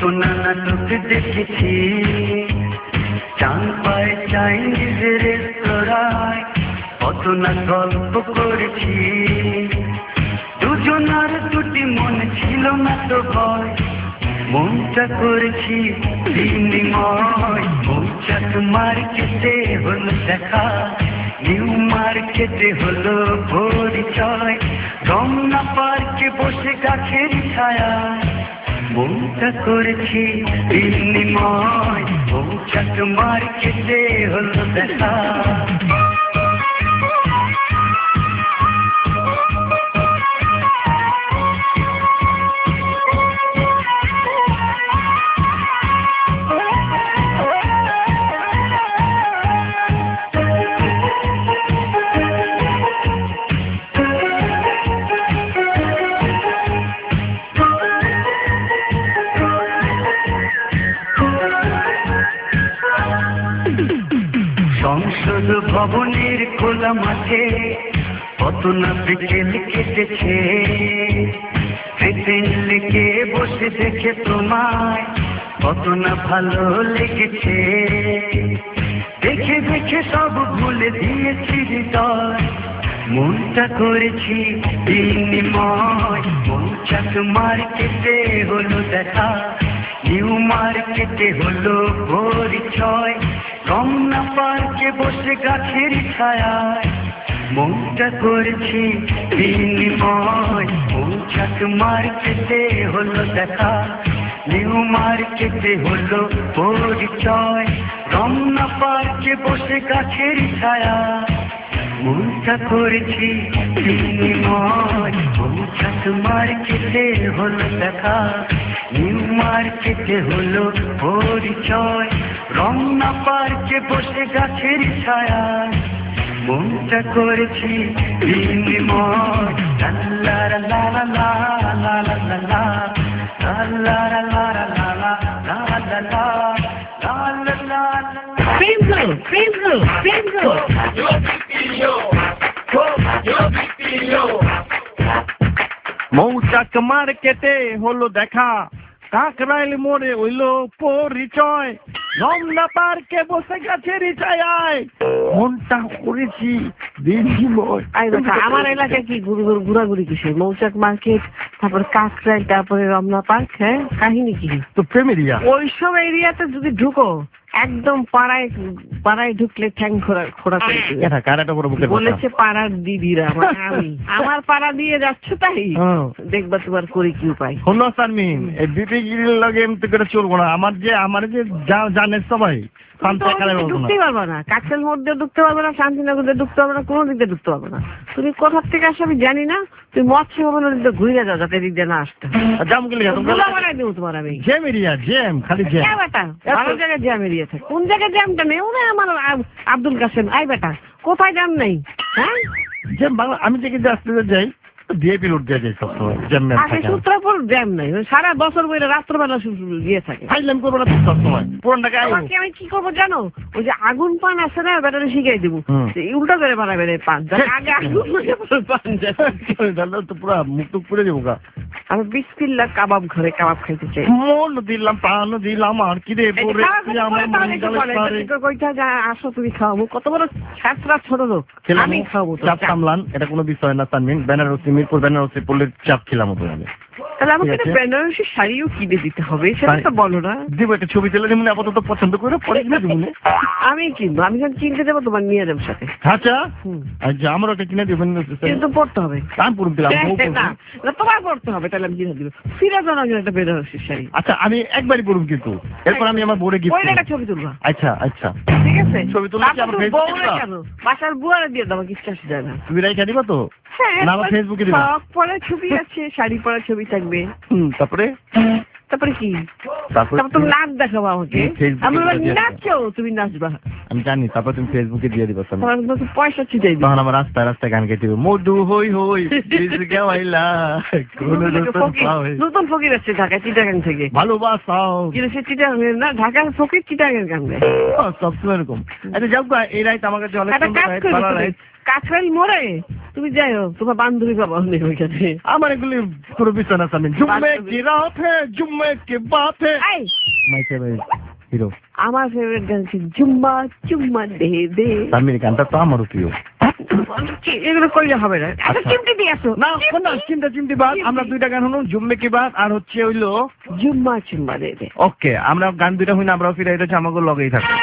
কত নাটক দেখেছি চান পায় চাইনিজের রেস্তোরাঁয় কত না গল্প করেছি দুজনার দুটি মন ছিল না তো ভয় মনটা করেছি বিনিময় মৌচাক মার্কেটে হলো দেখা নিউ মার্কেটে হলো পরিচয় রমনা পার্কে বসে গাছের ছায়া মনটা করেছি বিনিময় মৌচাক মার্কেটে হলো দেখা সংসদ ভবনের খোলা মাঠে কত না বিকেল কেটেছে লেকে বসে দেখে তোমায় কত না ভালো লেগেছে দেখে দেখে সব ভুলে দিয়েছি হৃদয় মনটা করেছি বিনিময় মৌচাক মার্কেটে হলো দেখা নিউ মার্কেটে হলো পরিচয় রমনা পার্কে বসে গাছের ছায়ায় মনটা করেছি বিনিময় মৌচাক মার্কেটে হলো দেখা নিউ মার্কেটে হলো পরিচয় রমনা পার্কে বসে গাছের ছায়ায় মনটা করেছি বিনিময় মৌচাক মার্কেটে হলো দেখা নিউ মার্কেটে হলো পরিচয় রমনা পার্কে বসে গাছের ছায়ায় মনটা করেছি বিনিময় লা লা লা লা লা লা লা লা লা লা লা লা লা লা লা লা Frame Roll, Frame Roll, Frame Roll. মৌচাক মার্কেটে হলো দেখা কাকরাইল মোড়ে হইলো পরিচয় রমনা পার্কে বসে গাছের ছায়ায় মনটা করেছি বিনিময়। আই বাবা আমার এলাকায় কি ঘুরে ঘুরে ঘোরাঘুরি কিসের মৌচাক মার্কেট তারপর কাকরাইল তারপরে রমনা পার্ক হ্যাঁ কাহিনী কি তো প্রেম এরিয়া ওইসব এরিয়াতে যদি ঢুকো একদম পাড়ায় পাড়ায় ঢুকলে ঠ্যাং খোড়া খোড়া করে দিবে। এটা কারাটা বড় বুকের কথা। বলেছে পাড়ার দিদিরা মানে আমি আমার পাড়া দিয়ে যাচ্ছ তাই হ্যাঁ। দেখবা তোমার করি কি উপায়। শোনো শারমিন এই বিপিগিরির লগে এমনি করে চলবো না আমার যে আমার যে যা- জানে সবাই শান্তি খেলা বলবো না ঢুকতেই পারবো না কাকরাইল মোড় দিয়ে ঢুকতে পারবে না শান্তিনগর দিয়ে ঢুকতে পারবে না কোনো দিক দিয়ে ঢুকতে পারবে না তুমি কোথার থেকে আসো আমি জানি না তুমি মৎস্য ভবনের দিকে ঘুরে যাও যাতে এদিক দিয়ে না আসতে জাম গেলে গুলা বানাই দেবো তোমার আমি জ্যাম এরিয়া জ্যাম খালি জ্যাম হ্যাঁ বেটা ভালো জায়গায় জ্যাম এরিয়া থাকে কোন জায়গায় জ্যামটা নেই ওরে আমার আব- আব্দুল কাসেম আই বেটা কোথায় জ্যাম নেই হ্যাঁ জ্যাম বাংলা আমি যে কিন্তু আসতে যাই ডিএপি রোড দিয়ে যাই সবসময় জ্যাম ম্যাম আগে থাকে সূত্রপুর জ্যাম নেই সারা বছর বইলে রাত্রবেলা শুধু দিয়ে থাকে ফাইলাম করবো না তো সবসময় পুরান টাকা তোমাকে আমি কি করবো জানো ওই যে আগুন পান আছে না ব্যাটারে শিখাই দেবো হুম। উল্টো করে বানাবে রে পান যাতে আগে আগুন মানে পরে পান যায়। তো পুরা মুখ টুক পুড়ে যাবো গা আমি বিসমিল্লাহ কাবাব ঘরে কাবাব খাইতে চাই মন দিলাম প্রাণ দিলাম আর কি রে এই যে পরে খাওয়া খাওয়া আমার করে তাহলে একটু বলে, এটা তো কইতা যে আসো তুমি খাওয়াবো কত বড় ছাত্রা ছোট লোক আমি খাওয়াবো তো চাপ সামলান এটা কোনো বিষয় না তানমিন বেনারসি মিরপুর বেনারসি পড়লে চাপ খেলাম তোমাদের তাহলে আমাকে ঠিক একটা আছে। বেনারসি শাড়িও কিনে দিতে হবে সেটা তো বলো না দিব একটা ছবি তুলে নিমুন আপাতত পছন্দ করে পরে কিনে দিব আমি কিনবো আমি যখন কিনতে যাবো তোমার নিয়ে যাবো সাথে আচ্ছা হুম। আচ্ছা আমারও একটা কিনে দিবেন কিন্তু পড়তে হবে আমি পুরো দিলাম বউ পরবো। না না, তোমার পড়তে হবে তাহলে আমি কিনে দিব ফিরে যাও না একটা বেনারসি শাড়ি আচ্ছা আমি একবারই পড়ব কিন্তু এরপর আমি আমার বোরে গিফট ওই একটা ছবি তুলবা আচ্ছা আচ্ছা ঠিক আছে ছবি তুললে কি তারপর আমার তুমি ফেসবুকে বউরে দিবা? কেন বাসার বুয়ারে দিয়ে দাও কিছু আসে যায় না তুমি রাইখা দিবা তো হ্যাঁ না আমার ফেসবুকে দিবা ফ্রক পরা ছবি আছে শাড়ি পরা ছবি থাকবে হুম তারপরে তারপরে কি তারপরে তারপর তুমি নাচ দেখাবো আমাকে ফেসবুকে আমি বলবো, দিয়ে দিবা। নাচো তুমি নাচবা আমি জানি, তারপর তুমি ফেসবুকে দিয়ে দিবা। পয়সা চিটাই দিই, তখন আমার রাস্তায় রাস্তায় গান গাইতে হবে, মধু হই হই গাওয়াইলা নতুন ফকির আসছে ঢাকা চিটাগাং থেকে, ভালোবাসাও কিন্তু সে চিটাগাং না, ঢাকার ফকির চিটাগাং গান গায় সবসময় এরকম। আচ্ছা যাও, এই রাইট আমার কাছে অনেক কাছাইল মোড়ে তুমি যাই হোক, তোমার বান্ধবী বাবা নেই ওইখানে। আমার এগুলি কোনো বিষয় না সামিন। জুম্মে কি রাত হে, জুম্মে কি বাত হে। মাই ফেভারিট হিরো, আমার ফেভারিট গান হচ্ছে জুম্মা চুম্মা দে দে। সামির গানটা তো আমারও প্রিয়। এগুলো কইলে হবে না, চিমটি দিয়ে আসো না, না চিমটা চিমটি বাদ। আমরা দুইটা গান হলো, জুম্মে কি বাত আর হচ্ছে হইলো জুম্মা চুম্মা দে দে। ওকে, আমরা গান দুইটা হই না, আমরাও ফিরে এটা হচ্ছে আমাকে লগেই থাকবে।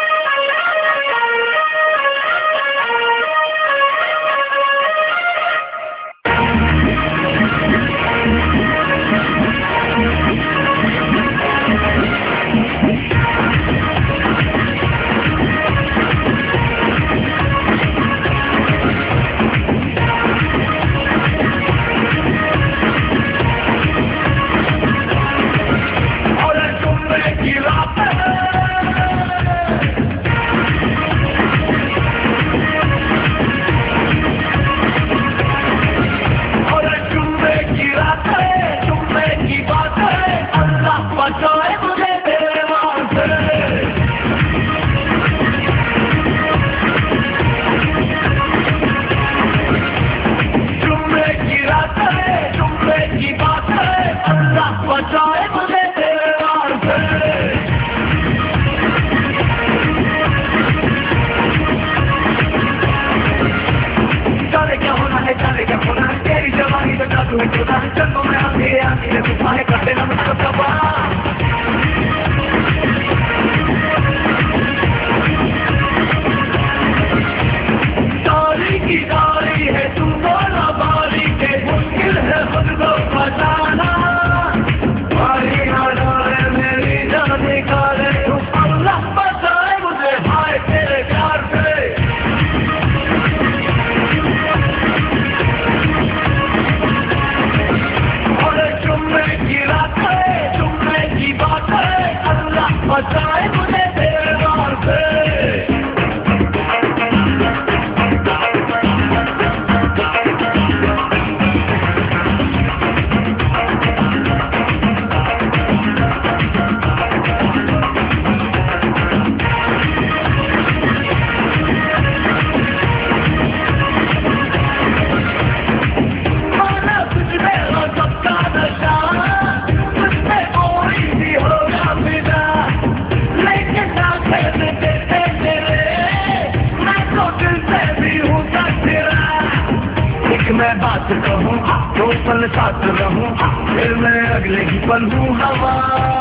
मैं बात कहूँ दो पल साथ रहूँ, फिर मैं अगले ही पल हूँ हवा।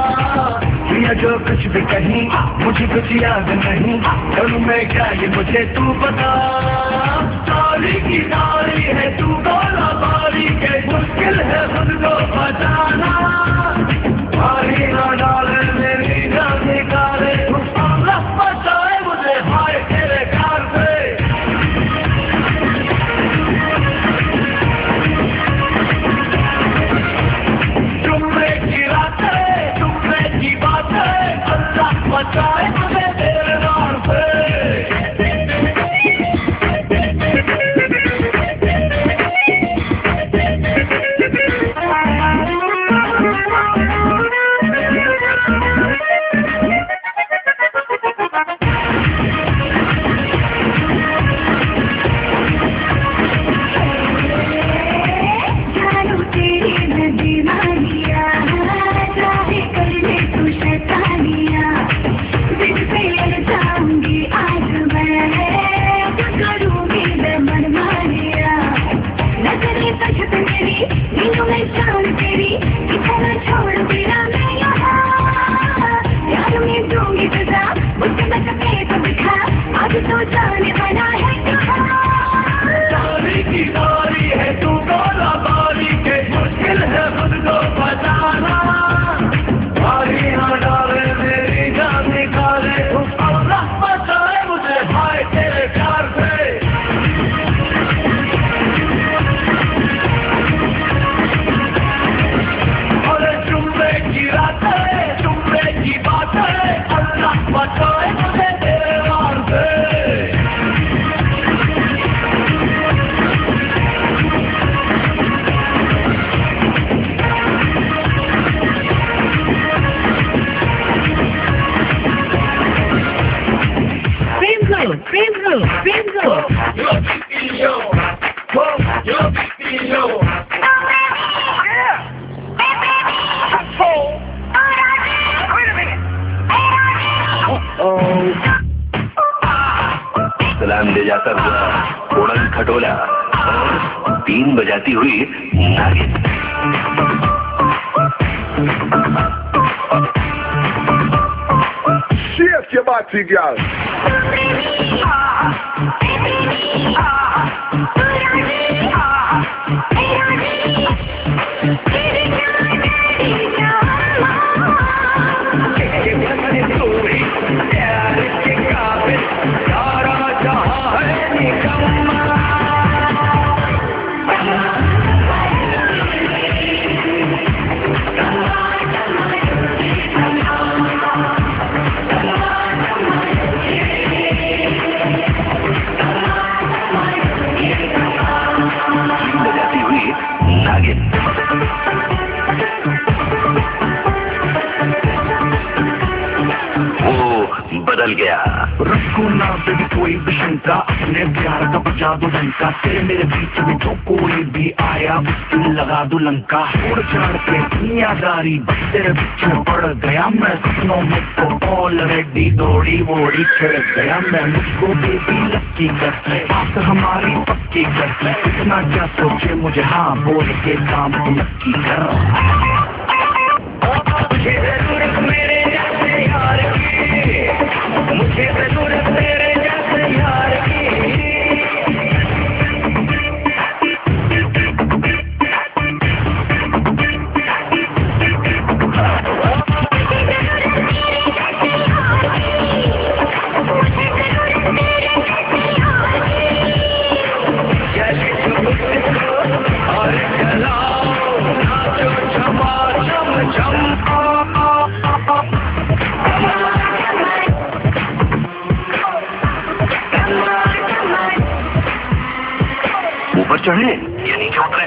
या जो कुछ भी कहीं मुझे कुछ याद नहीं, करूँ मैं क्या ये मुझे तू बता। सारी की सारी है तू बोला बारी के, मुश्किल है खुद को बचाना। भारी ना डाले मेरी जान निकाले, अल्लाह बचाए मुझे हाय तेरे कार से। बचाए मुझे तेरे नाम से। बचाए मुझे तेरे नाम बजाता हुआ उड़न खटोला और बीन बजाती हुई नागिन। Shift your body, girl. बदल गया। रखो ना बेबी कोई भी शंका, अपने प्यार का बजा दो डंका, तेरे मेरे बीच में जो कोई भी आया उसकी लगा दो लंका। उड़ चढ़ के दुनियादारी बस तेरे पीछे पड़ गया मैं, सपनों में तो ऑलरेडी दौड़ी वोड़ी छिड़ गया मैं। मुझको बेबी लक्की करते बात हमारी पक्की करते, इतना क्या सोचे मुझे हाँ बोल के काम तो नक्की कर। मुझे जरूरत मेरे जैसे यार की, मुझे जरूरत तेरे जैसे यार की। और चलाओ नाचो चमा चम चम। ऊपर चढ़े या नीचे उतरे?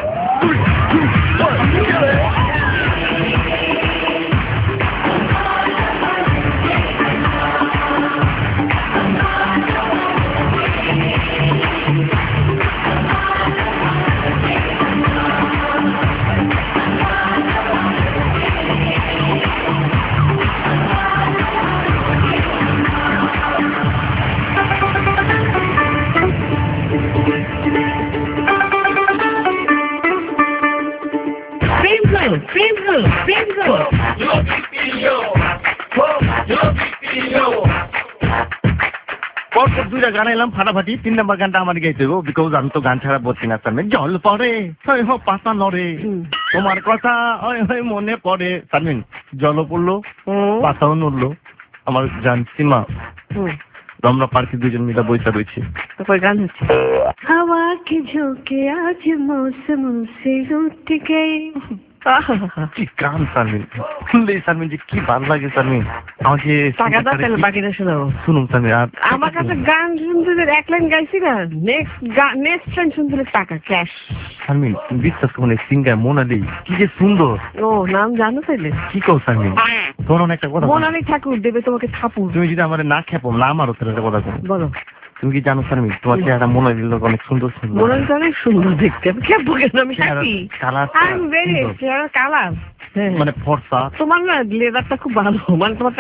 পরপর দুইটা গান এলাম ফাটাফাটি, তিন নম্বর গানটা আমার গাইতে হবে, বিকজ আমি তো গান ছাড়া বলছি না। সারমিন জল পড়ে হয় হো পাতা নড়ে, তোমার কথা হয় হয় মনে পড়ে। সারমিন জলও পড়লো পাতাও নড়লো, আমার গান সীমা আমরা পার্কে দুজন মিলা বইটা রয়েছে। তারপর গান হচ্ছে হাওয়া के झोंके आज मौसम से उठ गए। কি গান সারমিন, শুনলেই সারমিন যে কি ভালো লাগে। সারমিন আমাকে বাকিটা শোনাবো, শুনুন সারমিন। আর আমার কাছে গান শুনতে এক লাইন গাইছি না, নেক্সট নেক্সট লাইন শুনতে টাকা ক্যাশ। সারমিন তুমি বিশ্বাস করো না, সিঙ্গার মোনালি কি যে সুন্দর। ও নাম জানো তাইলে? কি কও সারমিন? তোমার একটা কথা, মোনালি ঠাকুর দেবে তোমাকে থাপুর। তুমি যদি আমার না খেপো না আমারও তাহলে একটা কথা বলো। তুমি কি জানো সারমিন তোমার চেহারা মোনালির লোক অনেক সুন্দর সুন্দর। মোনালি তো অনেক সুন্দর দেখতে, আমি খেপো কেন? আমি হ্যাপি। কালার ভেরি চেহারা কালার মানে ফর্সা। তোমার না লেদারটা খুব ভালো, মানে তোমার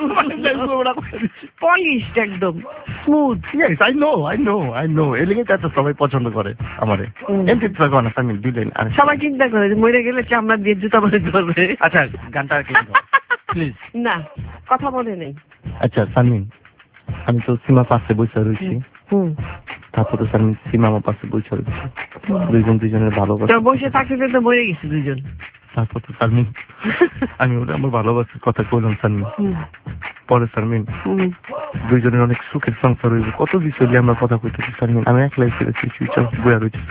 পলিশ একদম smooth. Yes I know I know I know এই লেগে তো সবাই পছন্দ করে আমারে। এমনি তো করে না সারমিন দিলেন। আর সবাই চিন্তা করে যে মরে গেলে চামড়া দিয়ে জুতা মারে ধরবে। আচ্ছা গানটা কি প্লিজ? না কথা বলে নেই। আচ্ছা সারমিন আমি তো সীমা পাশে বসে রয়েছি, তারপর তো সারমিন সীমা আমার পাশে বসে রয়েছে, দুইজন দুইজনের ভালোবাসা বসে থাকতে তো মরে গেছে দুইজন। তারপর তো সারমিন আমি ওটা আমার ভালোবাসার কথা বললাম সারমিন। পরে সারমিন দুইজনের অনেক সুখের সংসার হইব, কত বিষয় নিয়ে আমরা কথা কইতেছি সারমিন। আমি একলাই ফিরেছি ফিউচার বইয়া রয়েছে।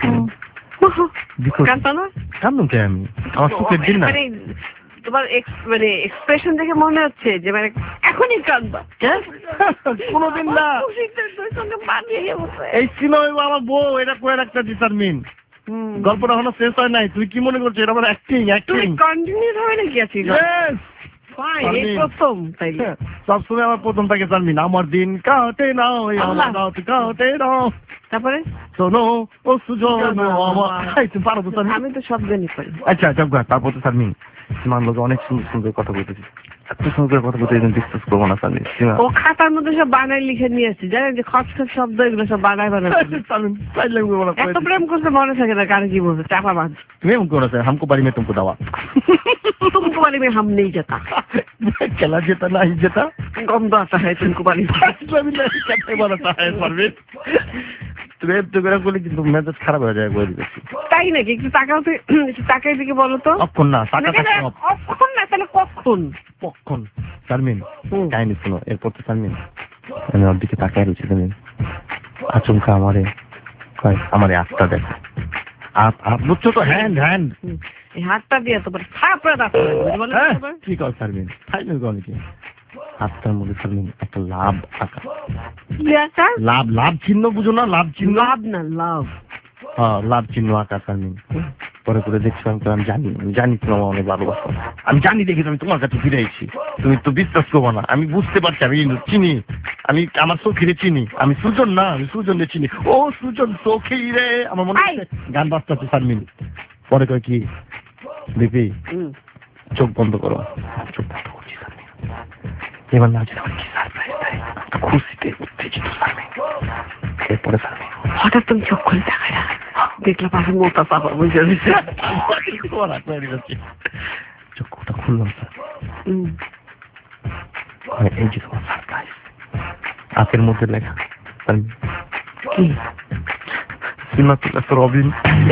কান্দুন কে আমি? আমার সুখের দিন না। তোমার মানে এক্সপ্রেশন দেখে মনে হচ্ছে যে মানে এখনই কাঁদবা। কোনোদিন না। এই সিনেমা আমার বউ, এটা করে রাখতে সারমিন। গল্পটা এখনো শেষ হয় নাই। তুই কি মনে করছিস এটা আমার অ্যাক্টিং? অ্যাক্টিং কন্টিনিউ হবে নাকি? আছে প্রথম তাইলে সবসময় আমার প্রথম থাকে সারমিন। আমার দিন কাটে না আমার রাত কাটে না। তারপরে শোনো ও সুজন আমার। পারো তো সারমিন? আমি তো সব জানি পারি। আচ্ছা আচ্ছা তারপর তো সারমিন সীমার লোক অনেক সুন্দর সুন্দর কথা বলতেছি। এত সময় করে কথা বলতে বিশ্বাস করবো না সার্মিন। ও খাতার মধ্যে সব বানায় লিখে নিয়ে আসছি, জানেন যে খচ খচ শব্দ এগুলো সব বানায় বানায় এত প্রেম করতে মনে থাকে না কারে কি বলছে চাপা বাঁধ। তুমি এমন করো হামকো বাড়ি মে তুমকো দাওয়া तुमको बारे में हम नहीं जाता খেলা যেতা না যেতা गंदा आता है तुमको बारे में তুমি একটু করে বলি কিন্তু মেজাজ খারাপ হয়ে যায় বলে দিচ্ছি। তাই নাকি? একটু তাকাও তো, একটু তাকাই দিকে বলো তো। অক্ষণ না টাকা অক্ষণ না তাহলে কখন? কখন শারমিন কাহিনী শোনো। এরপর তো শারমিন আমি ওর দিকে তাকায় রয়েছি, তুমি আচমকা আমারে কয় আমারে আটটা দেখো আপ আপ বুঝছো তো হ্যান্ড হ্যান্ড এই হাতটা দিয়ে তোমার থাপড়া দাও বলো। কি কল শারমিন ফাইনাল কল কি হাতটার মধ্যে শারমিন একটা লাভ আঁকা। লাভ লাভ চিহ্ন বুঝো না? লাভ চিহ্ন লাভ না লাভ। হ্যাঁ লাভ চিহ্ন আঁকা শারমিন। পরে করে দেখছিলাম তো আমি জানি আমি জানি তুমি আমার অনেক ভালোবাসো, আমি জানি দেখি আমি তোমার কাছে ফিরে এসেছি। তুমি তো বিশ্বাস করবো না, আমি বুঝতে পারছি আমি চিনি, আমি আমার চোখে চিনি, আমি সুজন না আমি সুজনকে চিনি। ও সুজন চোখেই রে আমার মনে হচ্ছে গান বাজতেছে শারমিন। পরে কয় কি বিপি চোখ বন্ধ করো, চোখ বন্ধ করছি শারমিন। এবার না যেন কি সারপ্রাইজ দেয় খুশিতে উত্তেজিত শারমিন। এরপরে শারমিন হঠাৎ তুমি চোখ খুলে দেখায় না, দেখলে পাশে মোটা চাপা বুঝে দিচ্ছে। চোখটা খুললাম স্যার, এই যে তোমার সারপ্রাইজ হাতের মধ্যে লেখা কি সীমা তুলা রবিন।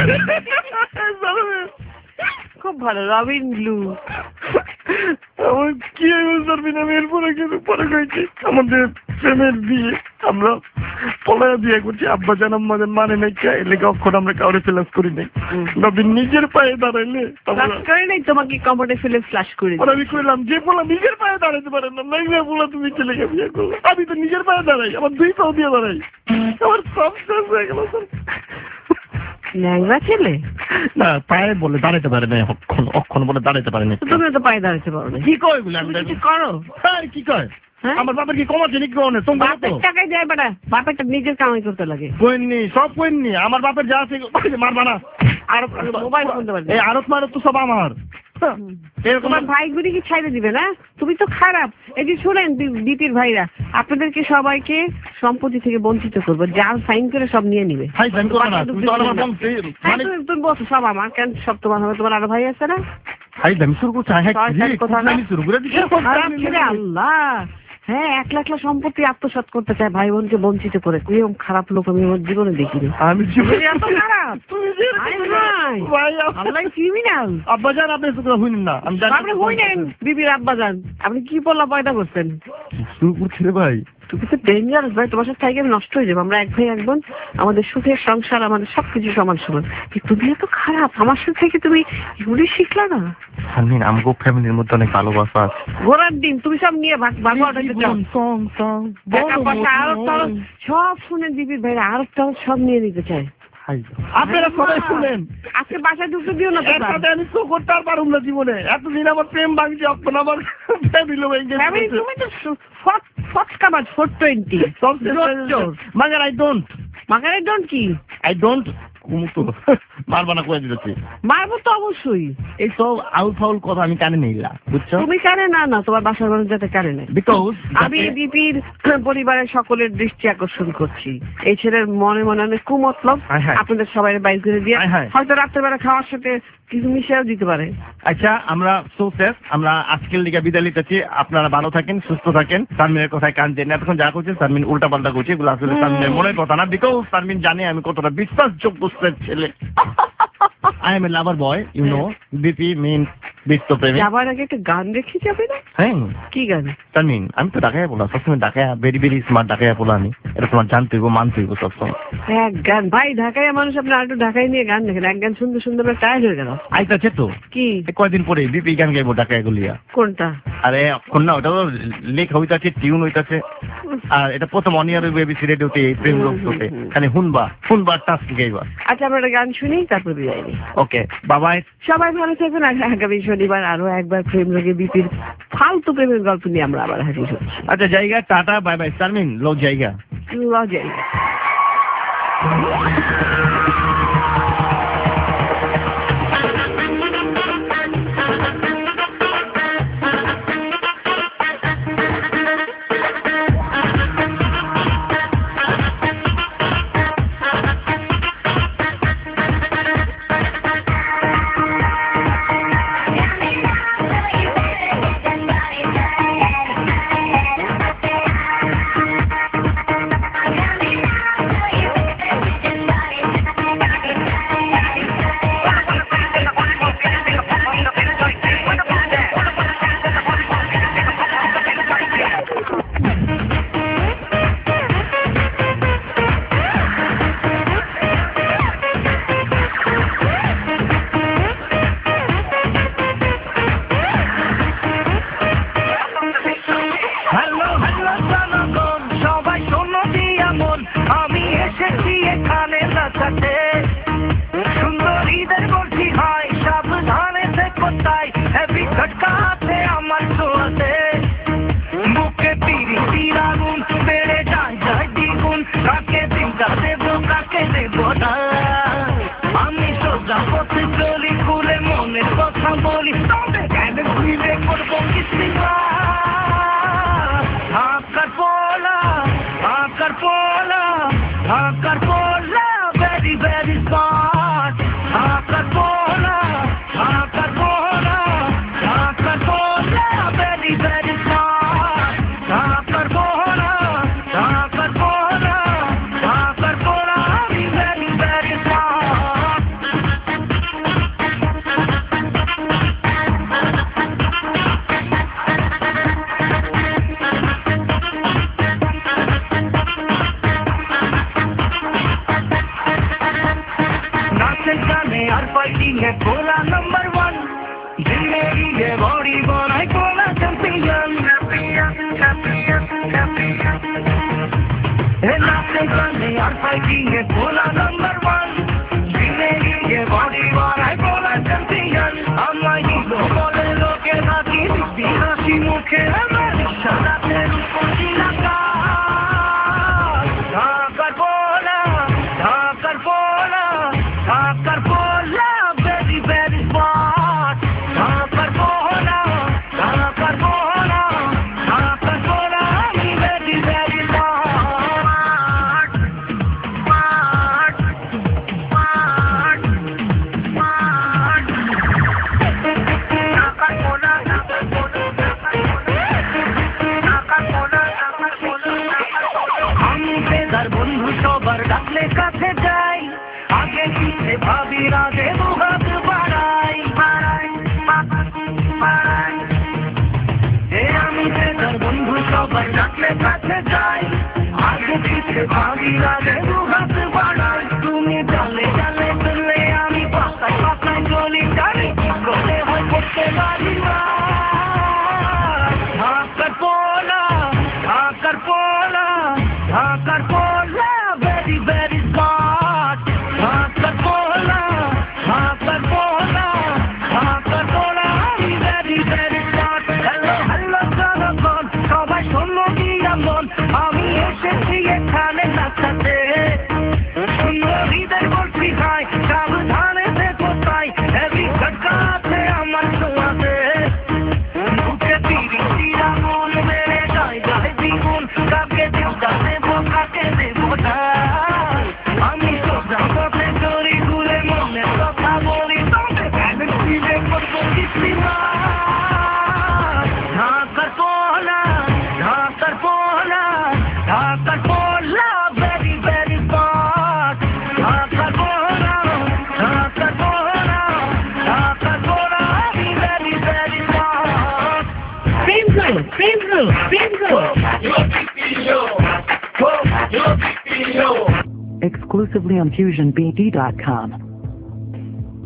খুব ভালো রবিন ব্লু। আমার কি শারমিন আমি এরপরে কিন্তু পরে কয়েছি আমাদের প্রেমের বিয়ে আমরা পলায়া বিয়ে করছি, আব্বা জান আমাদের মানে নাই লেগে অক্ষর আমরা কাউরে ফ্ল্যাশ করি নাই। রবিন নিজের পায়ে দাঁড়াইলে করে নাই তোমাকে কমোডে ফেলে ফ্ল্যাশ করে আমি কইলাম যে বলা নিজের পায়ে দাঁড়াইতে পারে না নাই বলা তুমি ছেলে কে বিয়ে করলো। আমি তো নিজের পায়ে দাঁড়াই, আমার দুই পাও দিয়ে দাঁড়াই, আমার সব শেষ হয়ে গেল। ল্যাংড়া ছেলে না পায়ে বলে দাঁড়াইতে পারে না, অক্ষণ অক্ষণ বলে দাঁড়াইতে পারে না। তুমি তো পায়ে দাঁড়াইতে পারো না। কি কয় বলে কিছু করো? হ্যাঁ কি কয় আমার বাপের কি কমাচ্ছে নাকি কমনে? তোমার টাকাই দেয় বেটা, বাপেরটা নিজের কামাই করতে লাগে। কইনি সব কইনি, আমার বাপের যা আছে মারবা না। আর মোবাইল ফোনতে পারবে এই আরত মারত তো সব আমার। তোমার ভাইগুলি কি ছাইড়ে দিবে না? তুমি তো খারাপ। এই যে শুনেন দিদির ভাইরা, আপনাদেরকে সবাইকে সম্পত্তি থেকে বঞ্চিত করবো, যার সাইন করে সব নিয়ে নিবে। তুমি বলছো সব আমার, কেন সব তোমার হবে? তোমার আরো ভাই আছে না? আল্লাহ হ্যাঁ এক লাখ লাখ সম্পত্তি আত্মসাৎ করতে চায়, ভাই বোনকে বঞ্চিত করে। এরকম খারাপ লোক আমি আমার জীবনে দেখিনি। আমি এত খারাপ ক্রিমিনাল। আব্বাজান আপনি হইলেন না, আপনি হইলেন বিবির আব্বাজান, আপনি কি বললা পয়দা করছেন? শুরু করছি রে ভাই, তুমি তো ডেঞ্জারাস ভাই, তোমার সাথে থাকি আমি নষ্ট হয়ে যাবো। আমরা এক ভাই এক বোন, আমাদের সুখের সংসার, আমাদের সবকিছু সমান সমান। তুমি এত খারাপ, আমার সাথে থেকে তুমি এগুলি শিখলা না? শারমিন আমগো ফ্যামিলির মধ্যে অনেক ভালোবাসা আছে। ঘোরার দিন তুমি সব নিয়ে ভাগ ভাগ সব শুনে দিবি ভাই, আর সব নিয়ে নিতে চায়। আপনারা সবাই শুনেন, আজকে বাসায় ঢুকতে দিও না। আমি তো করতে আর পারুম না জীবনে, এতদিন আমার প্রেম ভাঙছি, এখন আমার ফ্যামিলি তুমি তো ফটকাবাজ ফোর টোয়েন্টি মাগার আই ডোন্ট মাগার আই ডোন্ট কি আই ডোন্ট মারবা না করে দিতেছি। মারবো তো অবশ্যই। এই সব আউল ফাউল কথা আমি কানে নিলাম, বুঝছো? তুমি কানে না না তোমার বাসার মানুষ যাতে কানে নেই। বিকজ আমি বিপির পরিবারের সকলের দৃষ্টি আকর্ষণ করছি। এই ছেলের মনে মনে অনেক কুমতলব, আপনাদের সবাই বাইর করে দিয়ে হয়তো রাত্রেবেলা খাওয়ার সাথে কিছু মিশিয়েও দিতে পারে। আচ্ছা আমরা সোসেস আমরা আজকের লিগে বিদায় নিতেছি। আপনারা ভালো থাকেন, সুস্থ থাকেন। শারমিনের কথায় কান দেন, এতক্ষণ যা করছে শারমিন উল্টা পাল্টা করছে, এগুলো আসলে শারমিনের মনের কথা না। বিকজ শারমিন জানে আমি কতটা বিশ্বাসযোগ্য ছেলে। I am a lover boy, you know. BP mean বিশ্বপ্রেমী। যাবার আগে একটা গান রেখে যাবে না? হ্যাঁ কি গান? শারমিন আমি তো ঢাকায় বলা সবসময়, ঢাকায় ভেরি ভেরি স্মার্ট ঢাকায় বলা আমি, এটা তোমার জানতে হইব মানতে হইব সবসময়। এক গান ভাই, ঢাকায় মানুষ আপনার একটু ঢাকায় নিয়ে গান দেখেন, এক গান সুন্দর সুন্দর টায়ার্ড হয়ে গেল। আইতাছে তো কি কয়দিন পরে বিপি গান গাইবো ঢাকায় গুলিয়া। কোনটা? আরে এখন না, ওটা তো লেখ হইতাছে, টিউন হইতাছে, আর এটা প্রথম অনিয়ার এবিসি রেডিওতে প্রেম লোকতে খালি হুনবা হুনবা টাস্ক গাইবা। আচ্ছা আমরা একটা গান শুনি তারপর বিদায় নিই। ওকে বাবাই, সবাই ভালো থাকবেন। আগামী শনিবার আরো একবার প্রেম রোগে বিপির ফালতু প্রেমের গল্প নিয়ে আমরা আবার হাজির হচ্ছি। আচ্ছা জায়গা টাটা বাই বাই শারমিন, লো জায়গা লো জায়গা। pochissima. Accarpola, accarpola, accarpola, very very smart. Accarpola, accarpola, accarpola, very very smart. Accarpola, accarpola, accarpola, very very smart. नाचन गाने और फाइटिंग है कोला नंबर वन जिंदगी है बॉडी बनाए कोला चैंपियन नाचन गाने और फाइटिंग है कोला नंबर वन जिंदगी है बॉडी बनाए कोला चैंपियन अम्मा ही लो बोले लो के नाची दिखती नाची मुखे हमारी शादा तेरू कोई लगा ढाकर बोला ढाकर बोला ढाकर बोला very very smart ढाकर बोला ढाकर बोला ढाकर बोला very very smart smart smart smart Dhakar बोला ढाकर बोला ढाकर बोला ढाकर बोला আমি বেদার বন্ধু সবার ডাকলে কাছে যাই আগে পিছে ভাবি রাগে দুহাত বাড়াই বাড়াই বাড়াই এ আমি বেদার বন্ধু সবার ডাকলে কাছে যাই আগে পিছে ভাবি রাগে দুহাত বাড়াই তুমি জালে জালে চলে আমি পাতায় পাতায় চলি জানি কি করে হয় করতে পারি না ঢাকার পোলা ঢাকার পোলা ঢাকার পোলা very very smart ঢাকার পোলা ঢাকার পোলা ঢাকার পোলা very very smart hello hello জনগণ সবাই শোনো কি আমন আমি এসেছি এখানে নাচাতে সুন্দরীদের বলছি ভাই সাবধানে দেখো তাই হেভি ধাক্কা আছে আমার ছোঁয়াতে বুকে তিরি তিরা মন মেরে যায় যায় দ্বিগুণ কাকে দেবতা দেবো কাকে দেবো ঢাল আমি সোজা পথে চড়ি ঘুরে মনে কথা বলি তবে ফিরে করবো কিছু ঢাকার পোলা ঢাকার পোলা ঢাকার পোলা very very smart ঢাকার পোলা ঢাকার পোলা ঢাকার পোলা very very smart Premro, Premro, Premro. Exclusively on fusion b d dot com.